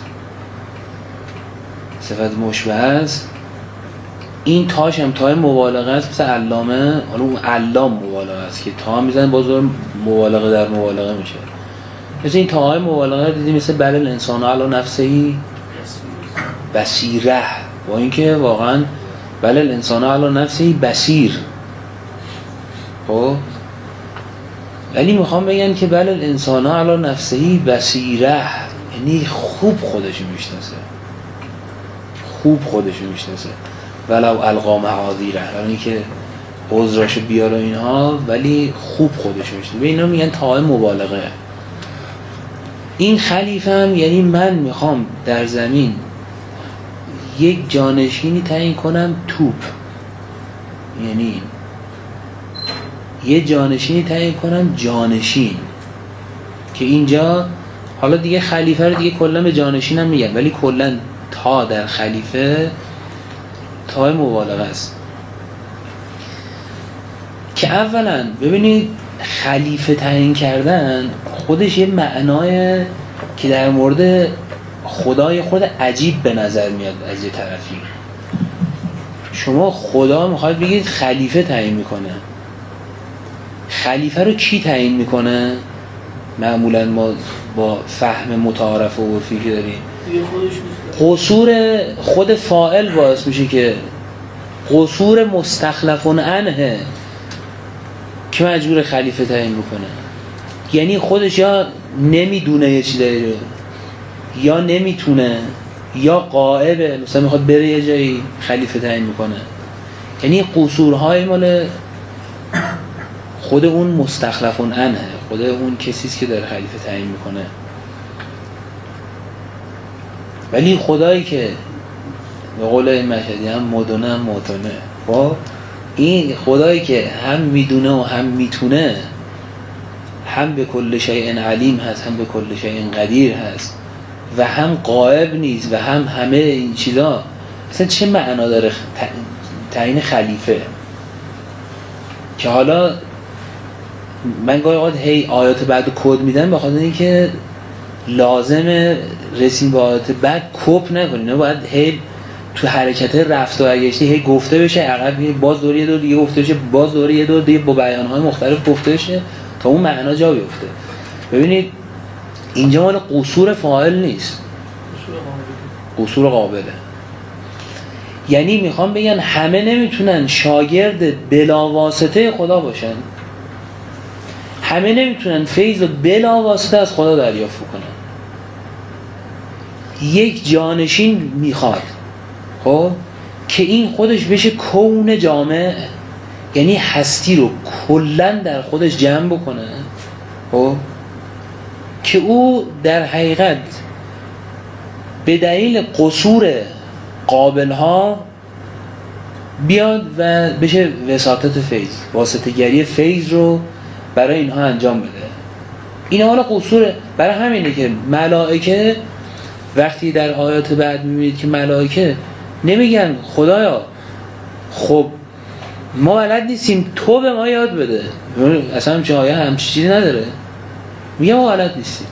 A: صفت مشبه است. این تاش هم تای مبالغه است مثل علامه. حالا اون علام مبالغه است که تا میزنه باز دور مبالغه در مبالغه میشه. مثل این تاهای مبالغه دیدیم مثل بل الانسان علی نفسه بصیره، با اینکه واقعا بل الانسان علی نفسه بصیر. خب ولی میخوام بگن که بل الانسان علی نفسه بصیره، یعنی خوب خودش میشناسه، خوب خودش میشناسه. ولو القا معاذیره، یعنی که عذراشو بیاره اینها، ولی خوب خودش میشناسه. به اینا میگن تاهای مبالغه. این خلیفه هم یعنی من میخوام در زمین یک جانشینی تعیین کنم توپ، یعنی یه جانشینی تعیین کنم جانشین، که اینجا حالا دیگه خلیفه رو دیگه کلا به جانشین هم میگن، ولی کلا تا در خلیفه تای مبالغه است. که اولا ببینید خلیفه تعیین کردن خودش یه معنای که در مورد خدای خود عجیب به نظر میاد. از یه طرفی شما خدا میخواد بگید خلیفه تعیین میکنه، خلیفه رو کی تعیین میکنه؟ معمولا ما با فهم متعارف و عرفی که داریم قصور خود فاعل باعث میشه که قصور مستخلفون عنه که مجبور خلیفه تعیین میکنه. یعنی خودش یا نمیدونه یه چی داره، یا نمیتونه، یا غائبه، مثلا میخواد بره یه جایی خلیفه تعیین میکنه. یعنی قصورهای مال خود اون مستخلفون عنه، خود اون کسیست که داره خلیفه تعیین میکنه. ولی خدایی که به قول مشهدی هم مدونه هم متونه، خب این خدایی که هم میدونه و هم میتونه، هم به کل شیء علیم هست، هم به کل شیء قدیر هست، و هم غائب نیست و هم همه این چیزا، اصلا چه معنا داره تعیین خلیفه؟ که حالا من گاهی اوقات هی آیات بعد کد میدم به خاطر اینکه لازمه رسیم به آیات بعد کپ نکنین، باید هی تو حرکت رفت و برگشتی هی گفته بشه، عقب باز دوره یه دور دیگه گفته بشه، باز دوره یه دور دیگه با بیان‌های مختلف گفته بشه تا اون معنا جا بیفته. ببینید اینجا مال قصور فاعل نیست، قصور قابله. یعنی میخوام بگن همه نمیتونن شاگرد بلا واسطه خدا باشن، همه نمیتونن فیض بلا واسطه از خدا دریافت کنن. یک جانشین میخواد، خب که این خودش بشه کون جامع، یعنی هستی رو کلن در خودش جمع بکنه، خب که او در حقیقت به دلیل قصور قابلها بیاد و بشه وساطت فیض، واسطه گری فیض رو برای اینها انجام بده. این حالا قصور، برای همینه که ملائکه وقتی در آیات بعد میبینید که ملائکه نمیگن خدایا خب ما بلد نیستیم تو به ما یاد بده، اصلا همچه آیه همچه چیزی نداره، میگه ما بلد نیستیم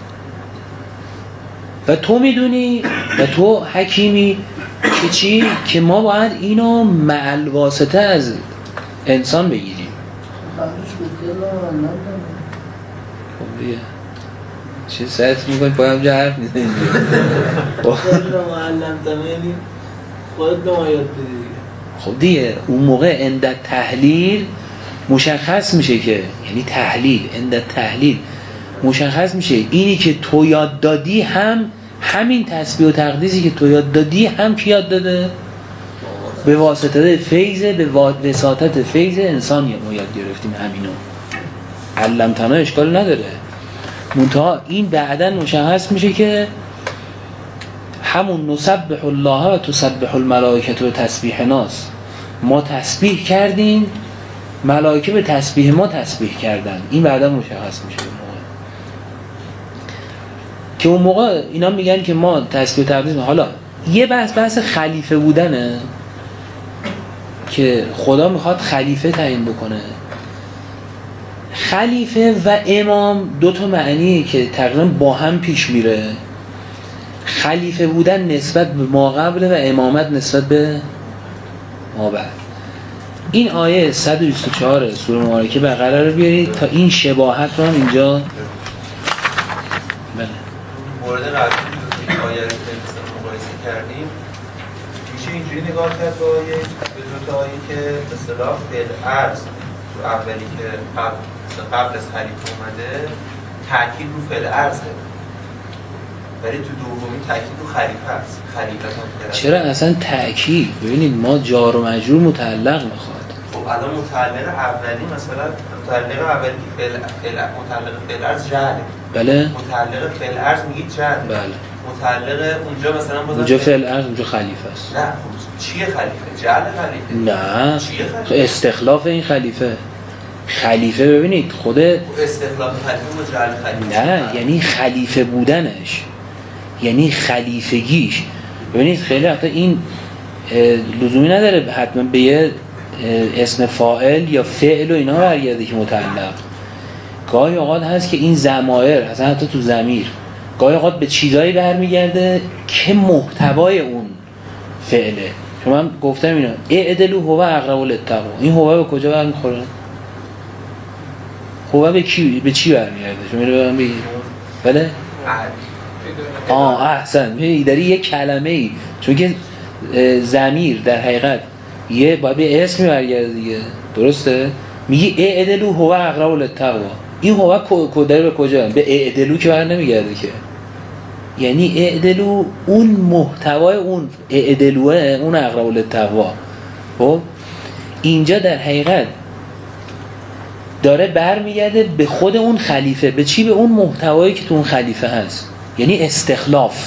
A: و تو میدونی و تو حکیمی که چی؟ که ما باید اینو معل واسطه از انسان بگیریم. خب دیگه چه سرت میکنی پای همجا حرف میزنی
C: خود رو معلم تمینی خود رو یاد بدی.
A: خب دیگه اون موقع عند تحلیل مشخص میشه که، یعنی تحلیل عند تحلیل مشخص میشه اینی که تو یاد دادی هم همین تسبیح و تقدیسی که تو یاد دادی هم کی یاد داده؟ به واسطه فیض، به وساطت فیض انسان ما یاد گرفتیم همینو. علمتنا اشکال نداره، منتها این بعداً مشخص میشه که همون نسبح الله و تسبح الملائکه و تسبیح ناس، ما تسبیح کردیم ملائکه به تسبیح ما تسبیح کردن، این بعداً مشخص میشه موقع. که اون موقع اینا میگن که ما تسبیح تقدیس. حالا یه بحث بحث خلیفه بودنه که خدا میخواد خلیفه تعیین بکنه. خلیفه و امام دو تا معنیه که تقریبا با هم پیش میره. خلیفه بودن نسبت به ما قبل و امامت نسبت به ما بعد. این آیه صد و بیست و چهار سوره مبارکه بقره رو بیارید تا این شباهت رو هم اینجا بله.
G: مورد قبلی که آیه رو مقایسه کردیم میشه اینجوری نگاه کرد با آیه به دو تا آیه که به اصطلاح فعل ارز تو اولی که قبل قبل از خلیفه اومده تاکید رو فعل ارزه، ولی تو دومی تاکید رو خلیفه است. خلیفه هم
A: چرا اصلا تاکید؟ ببینید ما جار و مجرور متعلق میخواد.
G: خب الان متعلق اولی مثلا متعلق اولی که فعل فعل متعلق فعل ارز جعله.
A: بله.
G: متعلق فعل ارز میگید جعله.
A: بله.
G: متعلق اونجا مثلا بازم
A: اونجا فعل ارز اونجا خلیفه است.
G: نه خب چیه خلیفه؟ جعل خلیفه.
A: نه.
G: چیه خلیفه؟
A: استخلاف این خلیفه. خلیفه ببینید خود
G: استخلاف خلیفه با جعل خلیفه.
A: نه یعنی خلیفه بودنش، یعنی خلیفگیش. ببینید خیلی وقتا این لزومی نداره حتما به یه اسم فاعل یا فعل و اینا برگرده که متعلق. گاهی اوقات هست که این ضمایر اصلا حتی تو ضمیر گاهی اوقات به چیزایی برمیگرده که محتوای اون فعله. شما من گفتم اینا اعدلوا هو اقرب للتقوا، این هو به کجا برمیخوره؟ هو به کی به چی برمیگرده؟ شما اینو بهم بگید. بله؟ آه احسن. داری یه کلمه ای چون که ضمیر در حقیقت یه باید به اسمی برگرده دیگه، درسته؟ میگی اعدلوا هو اقرب للتقوا، این هو کدر به کجا؟ به اعدلو که بر نمیگرده که، یعنی اعدلو اون محتوای اون اعدلوه اون اقرب للتقوا. خب اینجا در حقیقت داره برمیگرده به خود اون خلیفه. به چی؟ به اون محتوایی که تو اون خلیفه هست، یعنی استخلاف.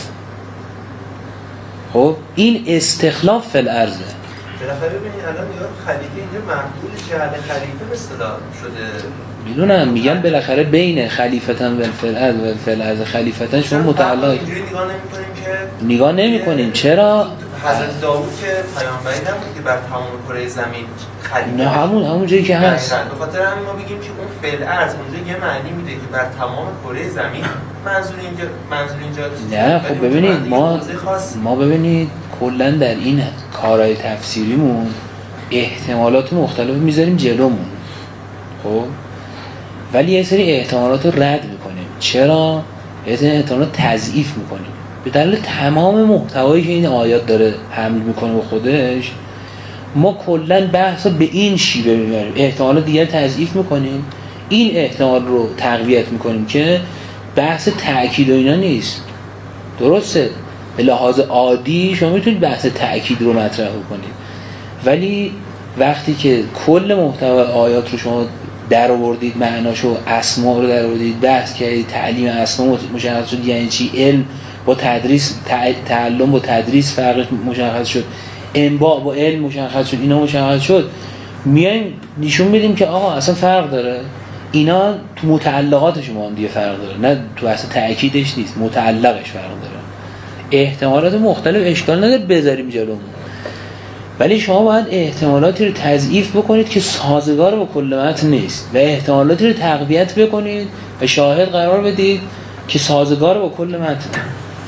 A: خب این استخلاف فی الارض.
G: بالاخره ببینید الان نگاه خلیفه اینجا مفعول جعل خلیفه به اصطلاح شده.
A: میدونم میگم بالاخره بین خلیفتن و فی الارض و فی الارض خلیفتن شما متعلق
G: اینجوری نگاه نمی‌کنیم که
A: نگاه نمی‌کنیم. چرا؟
G: حضرت داوود که پیامبری نبود که بر تمام کره زمین خلیفه؟
A: نه همون همون جایی که هست.
G: به خاطر همین ما بگیم که اون فعل ارز اونجا یه معنی میده که بر تمام کره زمین. منظور اینجا منظور اینجا
A: نه خب ببینید ما ما ببینید کلا در این کارهای تفسیریمون احتمالات مختلف میذاریم جلومون. خب ولی یه سری احتمالات رو رد میکنیم. چرا؟ یه سری احتمالات تضعیف میکنیم به دلیل تمام محتوایی که این آیات داره حمل میکنه به خودش. ما کلا بحث رو به این شیوه میبریم، احتمالات دیگر تضعیف میکنیم، این احتمال رو تقویت میکنیم که بحث تأکید و اینا نیست. درسته به لحاظ عادی شما میتونید بحث تأکید رو مطرح کنید، ولی وقتی که کل محتوای آیات رو شما در آوردید، معناشو، اسما رو در آوردید، بحث کردید، تعلیم اسما مشخص شد یعنی چی، علم با تدریس، تعلم با تدریس فرق مشخص شد، انباء با علم مشخص شد، اینا مشخص شد، میایم نشون میدیم که آقا اصلا فرق داره، اینا تو متعلقات شما هم دیگه فرق داره، نه تو اصلا تأکیدش نیست، متعلقش فرق داره. احتمالات مختلف اشکال نداره بذاریم جلومون، ولی شما باید احتمالاتی رو تضعیف بکنید که سازگار با کل متن نیست و احتمالاتی رو تقویت بکنید و شاهد قرار بدید که سازگار با کل متن.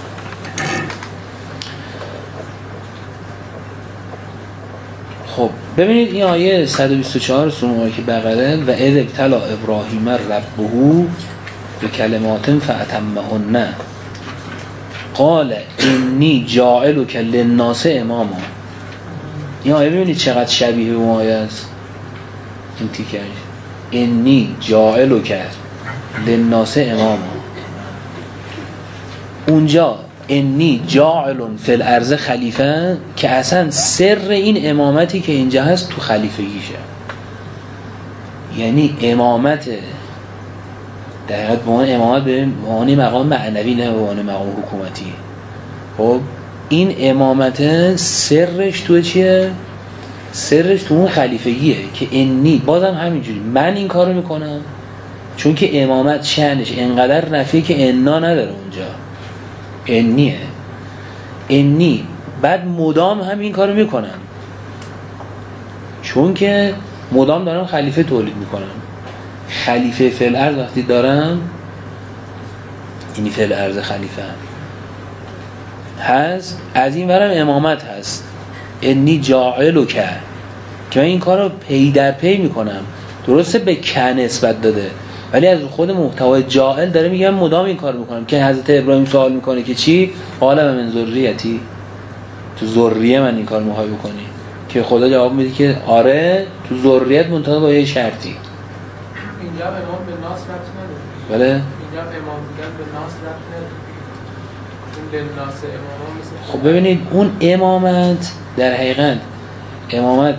A: خب ببینید این آیه صد و بیست و چهار سوره مبارکه بقره و اذ ابتلی ابراهیم ربه بکلمات فاتمهن قال انی جاعلک للناس اماما. این آیه ببینید چقدر شبیه به اون آیه است. این تیکش انی جاعلک للناس اماما، اونجا انی جاعل فی الارض خلیفه که اصلا سر این امامتی که اینجا هست تو خلیفگیشه، یعنی امامت در حقیقت به عنوان امامت به عنوان مقام معنوی نه به عنوان مقام حکومتی. خب این امامت سرش تو چیه؟ سرش تو اون خلیفگیه که انی بازم همینجوری من این کارو میکنم، چون که امامت شأنش انقدر نفیه که انا نداره اونجا، انیه انی بعد مدام هم این کارو میکنم، چون که مدام دارم خلیفه تولید میکنم. خلیفه فی الارض وقتی دارم اینی فی الارض خلیفه هست، از این ورم امامت هست انی جاعلو که که من این کار رو پی در پی میکنم. درسته به که نسبت داده، ولی از خود محتوای جاعل داره میگم مدام این کار میکنم. که حضرت ابراهیم سوال میکنه که چی؟ قال من ذریتی، تو ذریه من این کار میخوای بکنی؟ که خدا جواب میده که آره تو ذریت منتها با یه شرطی.
B: اینجا امام به ناس ربط نداره.
A: بله
B: اینجا امام بودن به ناس ربط نداره. اون لناس امام مثل
A: خب ببینید اون امامت در حقیقت امامت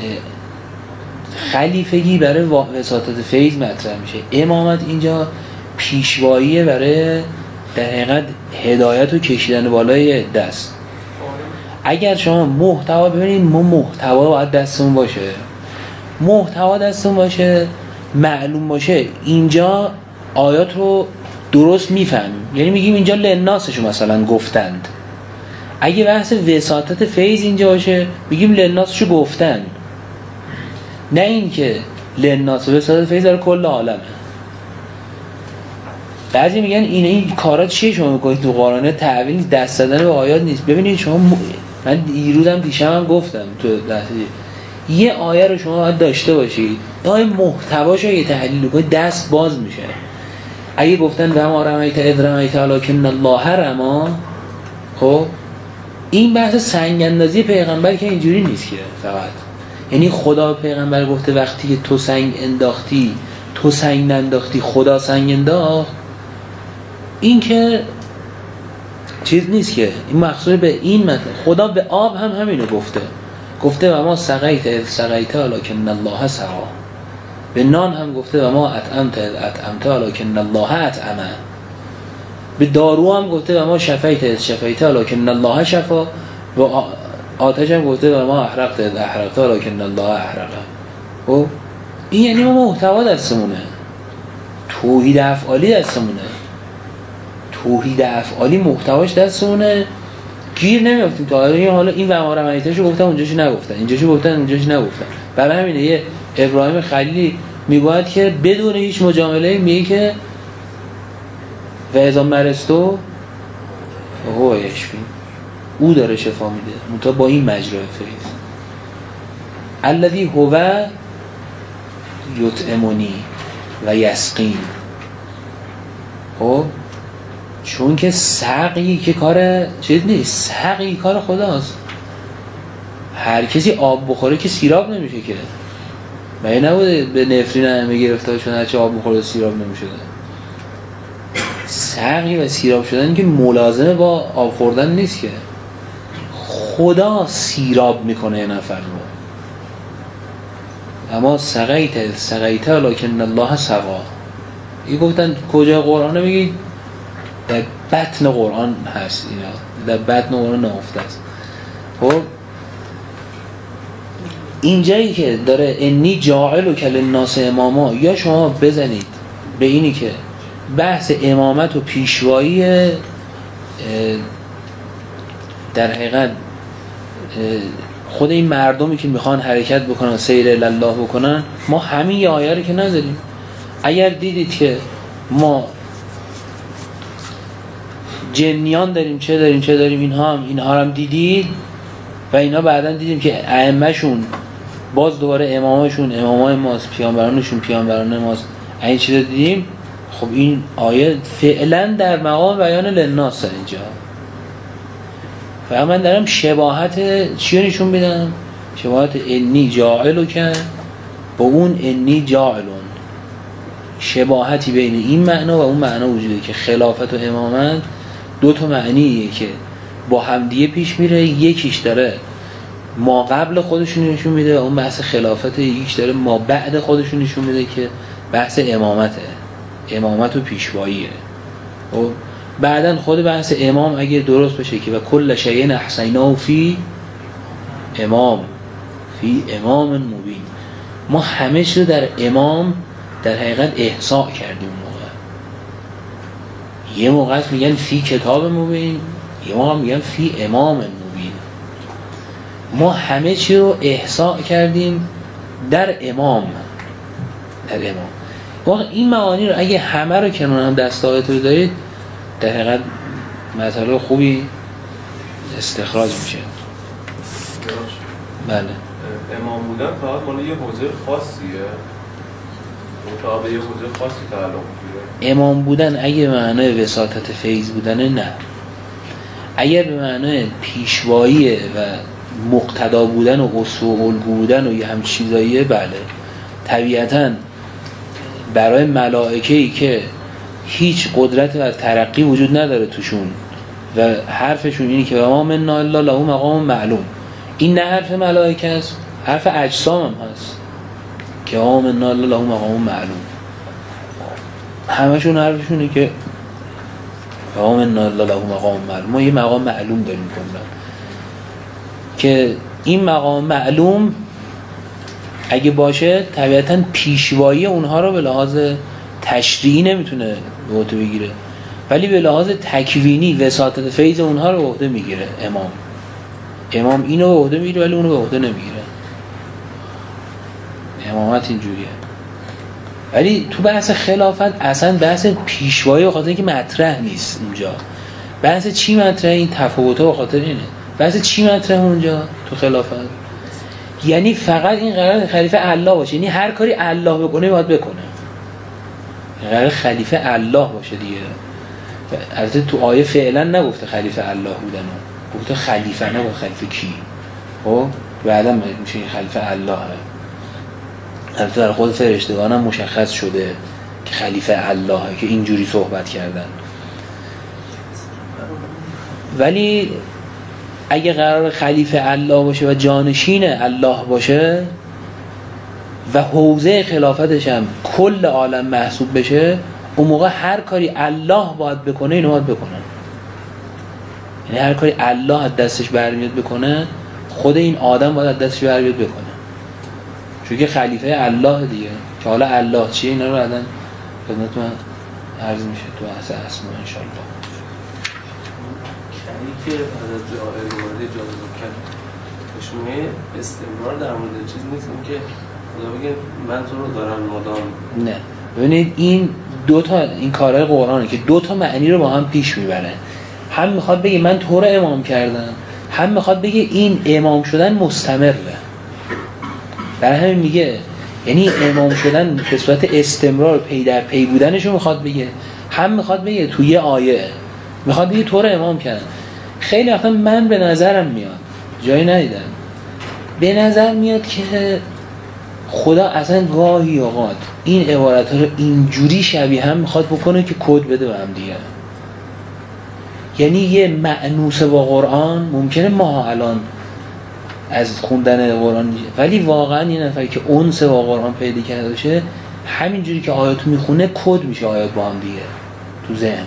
A: خلیفگی برای وساطت فیض مطرح میشه. امامت اینجا پیشواییه برای در حقیقت هدایت و کشیدن بالای دست. اگر شما محتوا ببینید، ما محتوا باید دستمون باشه، محتوا دستمون باشه، معلوم باشه، اینجا آیات رو درست میفهمیم. یعنی میگیم اینجا لناسشو مثلا گفتند، اگه بحث وساطت فیض اینجا باشه میگیم لناسشو گفتند، نه این که لناس و وساطت فیض در کل عالمه. بعضی میگن این این کارا چیه شما میکنید تو قرآن؟ تعویل دست دادن به آیات نیست. ببینید شما م... من دیروزم دیشبم گفتم تو لحظه یه آیه رو شما باید داشته باشید، آیه محتواشو یه تحلیل کنید دست باز میشه. اگه گفتن و ما رمیت اذ رمیت ولکن الله رما، خب این بحث سنگ اندازی پیغمبر که اینجوری نیست که فقط یعنی خدا پیغمبر گفته وقتی که تو سنگ انداختی تو سنگ ننداختی خدا سنگ انداخت، این که چیز نیست که این مقصود به این مطلب. خدا به آب هم همینو گفته، گفته و ما سقیت اذ سقیت ولکن الله سقا. به نان هم گفته و ما اطعمت اذ اطعمت ولکن الله اطعمه. به دارو هم گفته و ما شفیت اذ شفیت ولکن الله شفا. و آتش هم گفته و ما احرقت اذ احرقت ولکن الله احرقه. خب این یعنی ما محتوا دستمونه، توحید افعالی دستمونه، توحید افعالی محتواش دستمونه، گیر نمیافتیم تا حالا. حالا این و ما رمیتشو گفتن اونجاشو نگفتن، اینجاشو گفتن اونجاشو نگفتن. برای همینه یه ابراهیم خلیلی میگوید که بدون هیچ مجامله میگه که و اذا مرستو هو یشفی، او داره شفا میده منتها با این مجرای فیض. الذی هو یطعمنی و یسقین. خب چون که سقی که کار چیز نیست، سقی کار خداست. هر کسی آب بخوره که سیراب نمیشه که، مگه نبوده به نفرین همه گرفتار شدن هرچه آب بخوره سیراب نمیشه؟ سقی و سیراب شدن که ملازمه با آب خوردن نیست، که خدا سیراب میکنه یه نفر رو. اما سقیت سقیت لکن الله سقا. این گفتن کجا قرآن میگید؟ در بطن قرآن هست، اینا در بطن قرآن نهفته است. خب اینجایی که داره انی جاعل و کل الناس اماما، یا شما بزنید به اینی که بحث امامت و پیشوایی در حقیقت خود این مردمی که میخوان حرکت بکنن سیر الله بکنن، ما همین یه آیه رو که نذاریم. اگر دیدید که ما جنیان داریم، چه داریم چه داریم، اینها هم اینها هم دیدید و اینا بعداً دیدیم که ائمه شون باز دوباره امامشون امامای ماست، پیامبرانشون پیامبران ماست، این چیزا دیدیم. خب این آیه فعلا در مقام بیان للناس اینجا، و من دارم شباهت چی رو نشون میدم؟ شباهت انی جاعلو که با اون انی جاعلون، شباهتی بین این معنا و اون معنا وجوده که خلافت و امامت دو تا معنیه که با همدیگه پیش میره. یکیش داره ما قبل خودشون نشون میده، اون بحث خلافت، یکیش داره ما بعد خودشون نشون میده که بحث امامته، امامت و پیشواییه. و بعدن خود بحث امام اگه درست بشه که و کل شیء احصیناه فی امام فی امام مبین، ما همه چیز رو در امام در حقیقت احصاء کردیم. موقع یه موقع میگن فی کتاب مبین، یه موقع میگن فی امام مبین. ما همه چیز رو احصاء کردیم در امام، در امام. واقع این معانی رو اگه همه رو کنون هم دستایت رو دارید، در حقیقت مسئله خوبی استخراج میشه. بله.
E: امام بودن فقط مال یه حوزه خاصیه، فقط به یه حوزه خاصی تعلق میگیره.
A: امام بودن اگه به معنای وساطت فیض بودنه نه، اگر به معنای پیشوایی و مقتدا بودن و اصول الگو بودن و یه هم چیزاییه، بله طبیعتاً برای ملائکه‌ای که هیچ قدرت و ترقی وجود نداره توشون و حرفشون اینی که ما من الله له مقام معلوم، این نه حرف ملائکه است، حرف اجسام هم هست که ما من الله له مقام معلوم. همشون حرفشونه که ما من الله له مقام معلوم، ما یه مقام معلوم داریم کنن که این مقام معلوم اگه باشه طبیعتاً پیشوایی اونها رو به لحاظ تشریعی نمیتونه به عهده بگیره، ولی به لحاظ تکوینی وساطت فیض اونها رو به عهده میگیره. امام امام اینو به عهده میگیره ولی اونو به عهده نمیگیره. امامت اینجوریه. ولی تو بحث خلافت اصلا بحث پیشوایی به خاطر اینکه مطرح نیست اونجا. بحث چی مطرحه؟ این تفاوت‌ها به خاطر اینه. بحث چی مطرحه اونجا تو خلافت؟ یعنی فقط این قرار خلیفه الله باشه، یعنی هر کاری الله بکنه باید بکنه، قرار خلیفه الله باشه دیگه. البته تو آیه فعلا نگفته خلیفه الله بودن، گفته خلیفه، نه خلیفه کی. خب بعدا میشه خلیفه الله. البته در خود فرشتگان هم مشخص شده که خلیفه الله که اینجوری صحبت کردن. ولی اگه قرار خلیفه الله باشه و جانشین الله باشه و حوزه خلافتش هم کل عالم محسوب بشه، اون موقع هر کاری الله باید بکنه اینو باید بکنن. یعنی هر کاری الله از دستش برمیاد بکنه، خود این آدم باید از دستش برمیاد بکنه، چون که خلیفه الله دیگه. که حالا الله چیه اینا رو بعداً خدمت من عرض میشه تو بحث اسما ان شاء الله.
F: که از جاهل مورد اجازه کرد نشونه استمرار در مورد چیز نیست که خدا بگه من تو رو دارم مدام.
A: نه ببینید این دو تا این کارهای قرآنه که دو تا معنی رو با هم پیش میبره. هم میخواد بگه من تو رو امام کردم، هم میخواد بگه این امام شدن مستمره. برای همین میگه یعنی امام شدن به صورت استمرار پی در پی بودنشو میخواد بگه، هم میخواد بگه توی یه آیه میخواد بگه تو رو امام کردم. خیلی وقتا من به نظرم میاد، جایی ندیدم، به نظر میاد که خدا اصلا گاهی اوقات این عبارت ها رو اینجوری شبیه هم میخواد بکنه که کد بده به هم دیگه. یعنی یه مأنوس با قرآن ممکنه ما الان از خوندن قرآن میشه، ولی واقعا یه نفری که انس با قرآن پیدا کرده باشه همینجوری که آیاتو میخونه کد میشه آیات با هم دیگه تو ذهن.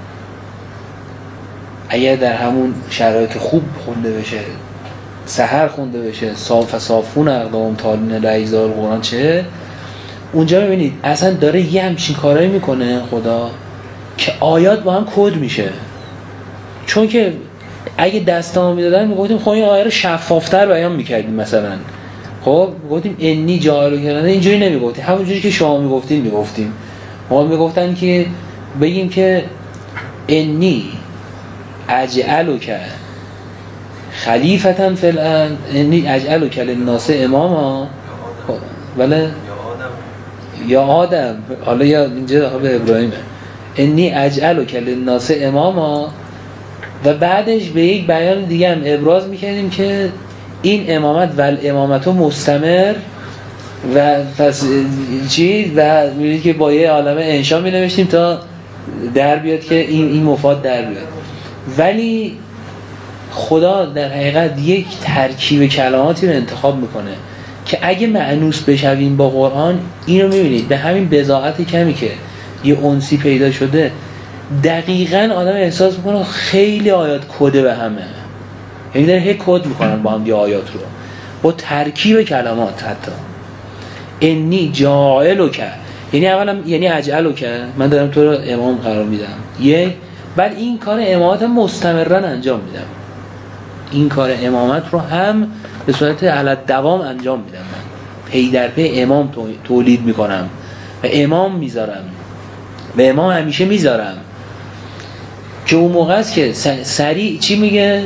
A: اگر در همون شرایط خوب خونده بشه، سحر خونده بشه، صاف صافون اقدام تالین لعیزار قرآن چه، اونجا ببینید اصلا داره یه همچین کارایی میکنه خدا که آیات با هم کد میشه. چون که اگه دستامو میدادن میگفتیم خب این آیه رو شفافتر بیان میکردیم، مثلا خب میگفتیم انی جاعلو کردن، اینجوری نمیگفتیم، همونجوری که شما میگفتین میگفتیم. ما میگفتن که بگیم که انی اجعلو که خلیفتن فی الارض، انی اجعلو که للناس اماما، بله یا آدم، حالا یا اینجا به ابراهیمه، انی اجعلو که للناس اماما، و بعدش به یک بیان دیگه هم ابراز میکنیم که این امامت و الامامتو مستمر و پس چی، و میبینید که با یه عالمه انشا می نوشتیم تا در بیاد که این این مفاد در بیاد. ولی خدا در حقیقت یک ترکیب کلماتی رو انتخاب میکنه که اگه مأنوس بشویم با قرآن، این رو میبینید به همین بضاعت کمی که یه انسی پیدا شده دقیقاً آدم احساس میکنه خیلی آیات کده به همه، یعنی داره هی کد میکنن با هم دی آیات رو با ترکیب کلمات. حتی انی جاعلو که، یعنی اولا یعنی اجعلو که من دارم تو رو امام قرار میدم، یک، بعد این کار امامت هم مستمرن انجام میدم، این کار امامت رو هم به صورت علت دوام انجام میدم، من پی در پی امام تولید میکنم و امام میذارم، به امام همیشه میذارم، که اون موقع است که سریع چی میگه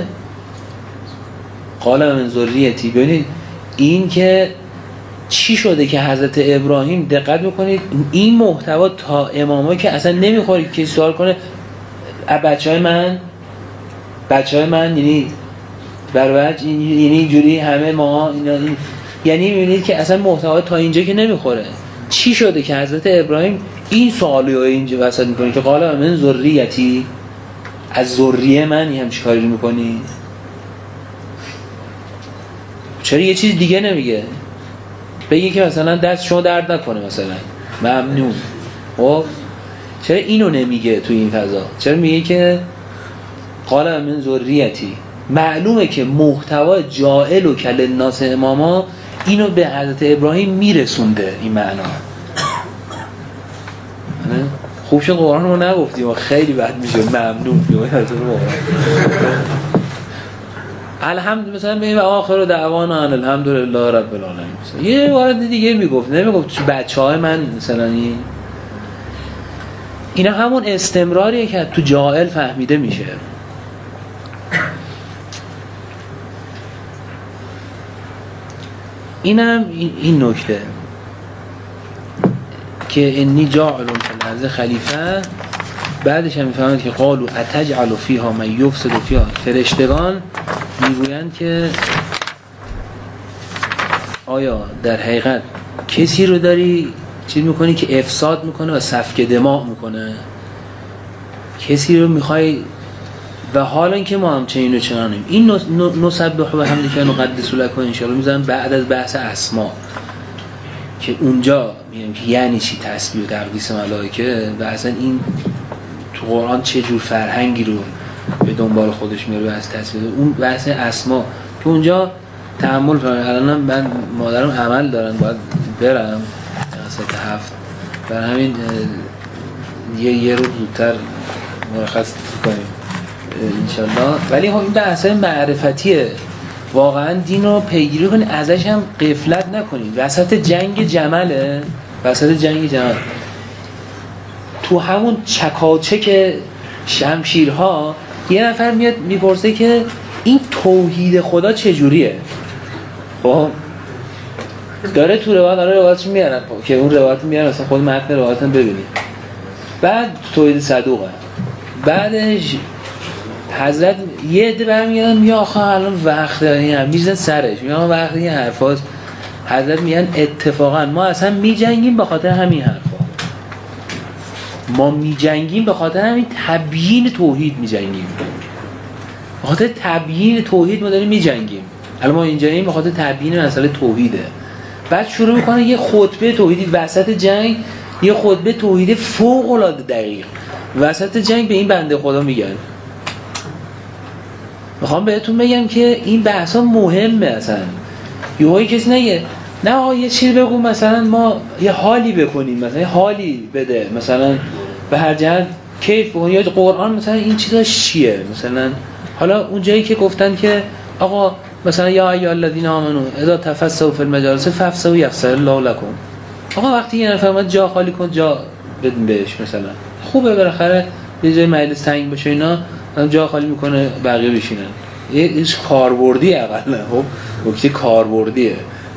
A: قال من ذریتی. ببینید این که چی شده که حضرت ابراهیم، دقت بکنید این محتوا تا اماما که اصلا نمیخورید که سوال کنه بچه های من بچه های من یعنی بروج یعنی اینجوری همه ما اینا این، یعنی میبینید که اصلا محتوا تا اینجا که نمیخوره. چی شده که حضرت ابراهیم این سوالی رو اینجا وسط میکنه که قال من ذریتی، از ذریه من هم چی کاری میکنی؟ چرا یه چیز دیگه نمیگه؟ بگه که مثلا دست شما درد نکنه، مثلا ممنون. خب چرا اینو نمیگه تو این فضا؟ چرا میگه که قال من ذریتی؟ معلومه که محتوا جاعل و کل الناس اماما اینو به حضرت ابراهیم میرسونده این معنا. خوب شد قرآن رو نگفتیم و خیلی بد میشه ممنون الحمد مثلا بگیم آخر دعوانا الحمدلله رب العالمین، یه وارد دیگه میگفت، نمیگفت بچه های من مثلا این. اینا همون استمراریه که تو جاعل فهمیده میشه. اینم این نکته که انی جاعل فی الارض خلیفه. بعدش هم میفهمید که قالوا اتجعل فیها من یفسد فیها، فرشتگان میگویند که آیا در حقیقت کسی رو داری چی میکنی که افساد میکنه و سفک دماء میکنه، کسی رو میخوای، و حالا اینکه ما هم چنین و چنانیم. این نسبح و حمدک و نقدس لک ان شاء الله میذارن بعد از بحث اسما که اونجا میگم که یعنی چی تسبیح و تقدیس ملائکه و اصلا این تو قرآن چه جور فرهنگی رو به دنبال خودش میاره بحث تسبیح، اون بحث اسما که اونجا تحمل کنم. الان من مادرم عمل دارن باید برم ساعت هفت، برای همین یه یه رو زودتر مرخص کنیم انشالله. ولی خب این بحث معرفتیه، واقعا دین رو پیگیری کنی، ازش هم غفلت نکنی. وسط جنگ جمله، وسط جنگ جمل تو همون چکاچک شمشیرها یه نفر میاد میپرسه که این توحید خدا چجوریه. خب داره تو روایت داره روایتش میارن که اون روایت میارن اصلا خود متن روایت هم ببینید. بعد توحید صدوقه. بعدش حضرت یه عده برمیگردن میگه آخه الان وقت داریم میزن سرش، میگه وقت این حرفاست حضرت میگن اتفاقا ما اصلا میجنگیم به خاطر همین حرفا، ما میجنگیم به خاطر همین تبیین توحید میجنگیم، به خاطر تبیین توحید ما داریم میجنگیم. الان ما اینجاییم به خاطر تبیین مسئله توحیده. بعد شروع میکنه یه خطبه توحیدی وسط جنگ، یه خطبه توحیدی فوق العاده دقیق وسط جنگ به این بنده خدا میگن. میخوام بهتون بگم که این بحثا مهمه. اصلا یهویی کسی نگه نه آقا یه چیزی بگو مثلا ما یه حالی بکنیم، مثلا یه حالی بده، مثلا به هر جهت کیف بکنیم، یا قرآن مثلا این چیزا چیه مثلا. حالا اون جایی که گفتن که آقا مثلا یا ایها الذین آمنوا اذا تفسحوا فی المجالس فافسحوا یفسح الله لكم، آقا وقتی یه نفر اومد جا خالی کن جا بدین بهش، مثلا خوبه بالاخره یه جای مجلس تنگ باشه اینا جا خالی میکنه بقیه بشینن، یه ایش کاربردی اقلا. خب وقتی کاربردیه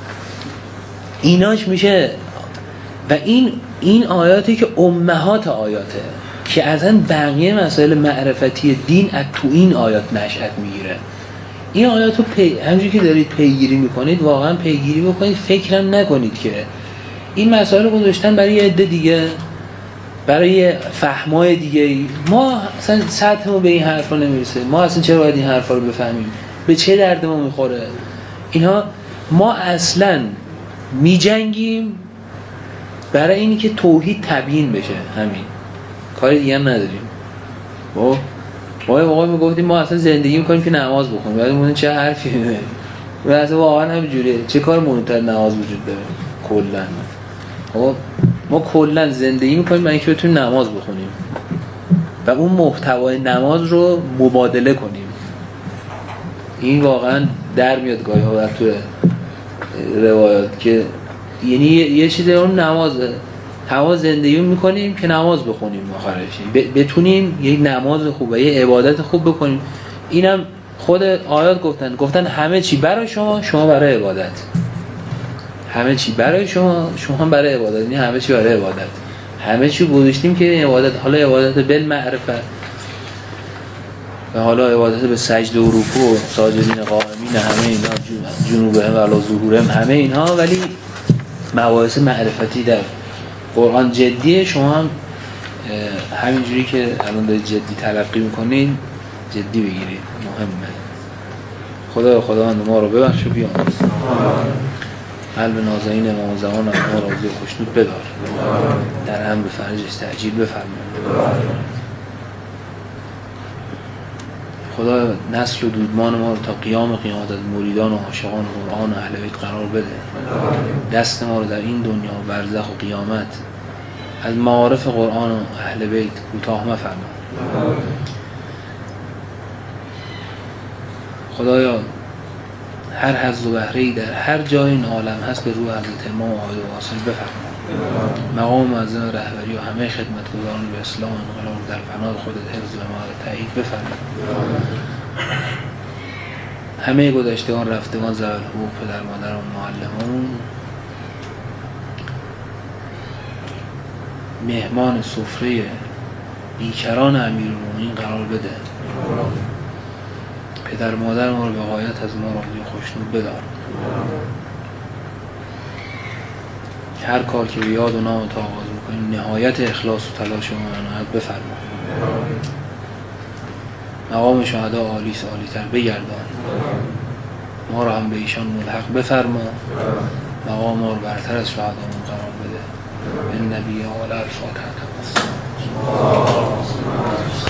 A: ایناش میشه. و این این آیاتی که امهات آیاته که اصلا بقیه مسائل معرفتی دین از تو این آیات نشأت میگیره. این آیاتو پی... همونجوری که دارید پیگیری میکنید واقعا پیگیری بکنید، فکرم نکنید که این مسائل رو گذاشتن برای یه عده دیگه، برای فهمای دیگه. ما اصلا سطحمون به این حرفا نمیرسه، ما اصلا چرا باید این حرفا رو بفهمیم، به چه درد ما میخوره اینها. ما اصلا میجنگیم برای اینی که توحید تبیین بشه، همین کاری دیگه هم نداریم. ما ما واقعا میگفتیم ما اصلا زندگی میکنیم که نماز بخونیم، بعد میگن چه حرفی میزنی، و اصلا واقعا همینجوریه. چه کار مهمتر نماز وجود داره کلا؟ خب ما کلا زندگی میکنیم برای اینکه بتونیم نماز بخونیم و اون محتوای نماز رو مبادله کنیم. این واقعا در میاد گاهی ها بر تو روایات که یعنی یه چیزی اون نمازه، تمام زندگی میکنیم که نماز بخونیم آخرش بتونیم یک نماز خوب و یه عبادت خوب بکنیم. اینم خود آیات گفتن گفتن همه چی برای شما، شما برای عبادت، همه چی برای شما، شما برای عبادت. یعنی همه چی برای عبادت، همه چی گذاشتیم که عبادت. حالا عبادت بالمعرفت و حالا عبادت به سجده و رکوع و ساجدین قائمین، همه اینا جنوبهم و علی ظهورهم، همه اینها. ولی مباحث معرفتی در قرآن جدیه. شما هم همینجوری که الان دارید جدی تلقی میکنین جدی بگیرید، مهمه. خدا خداوند ما رو ببخش و بیامرز، قلب نازنین امام زمان ما راضی و خوشنود بدار، در هم به فرجش تعجیل بفرما. خدا نسل و دودمان ما رو تا قیام قیامت از مریدان و عاشقان قرآن و اهل بیت قرار بده. دست ما رو در این دنیا و برزخ و قیامت از معارف قرآن و اهل بیت کوتاه مفرما. خدایا هر حظ و بهره‌ای در هر جای این عالم هست به روح حضرت امام عالی و واصل بفرما. مقام معظم رهبری و همه خدمتگزاران به اسلام و انقلاب در پناه خودت حفظ و معاد تایید بفرما. همه گذشتگان رفتگان ذوی الحقوق، پدر مادر و معلمون، مهمان سفره بیکران امیرالمومنین قرار بده. پدر مادر ما رو به غایت از ما راضی و خوشنود بدار. هر کار که به یاد و نام تو آغاز میکنیم نهایت اخلاص و تلاش ما عنایت بفرما. مقام شهدا عالی عالی تر بگردان، ما رو هم به ایشان ملحق بفرما. مقام ما رو برتر از شهدامون قرار بده. به نبی آل الفاتحه.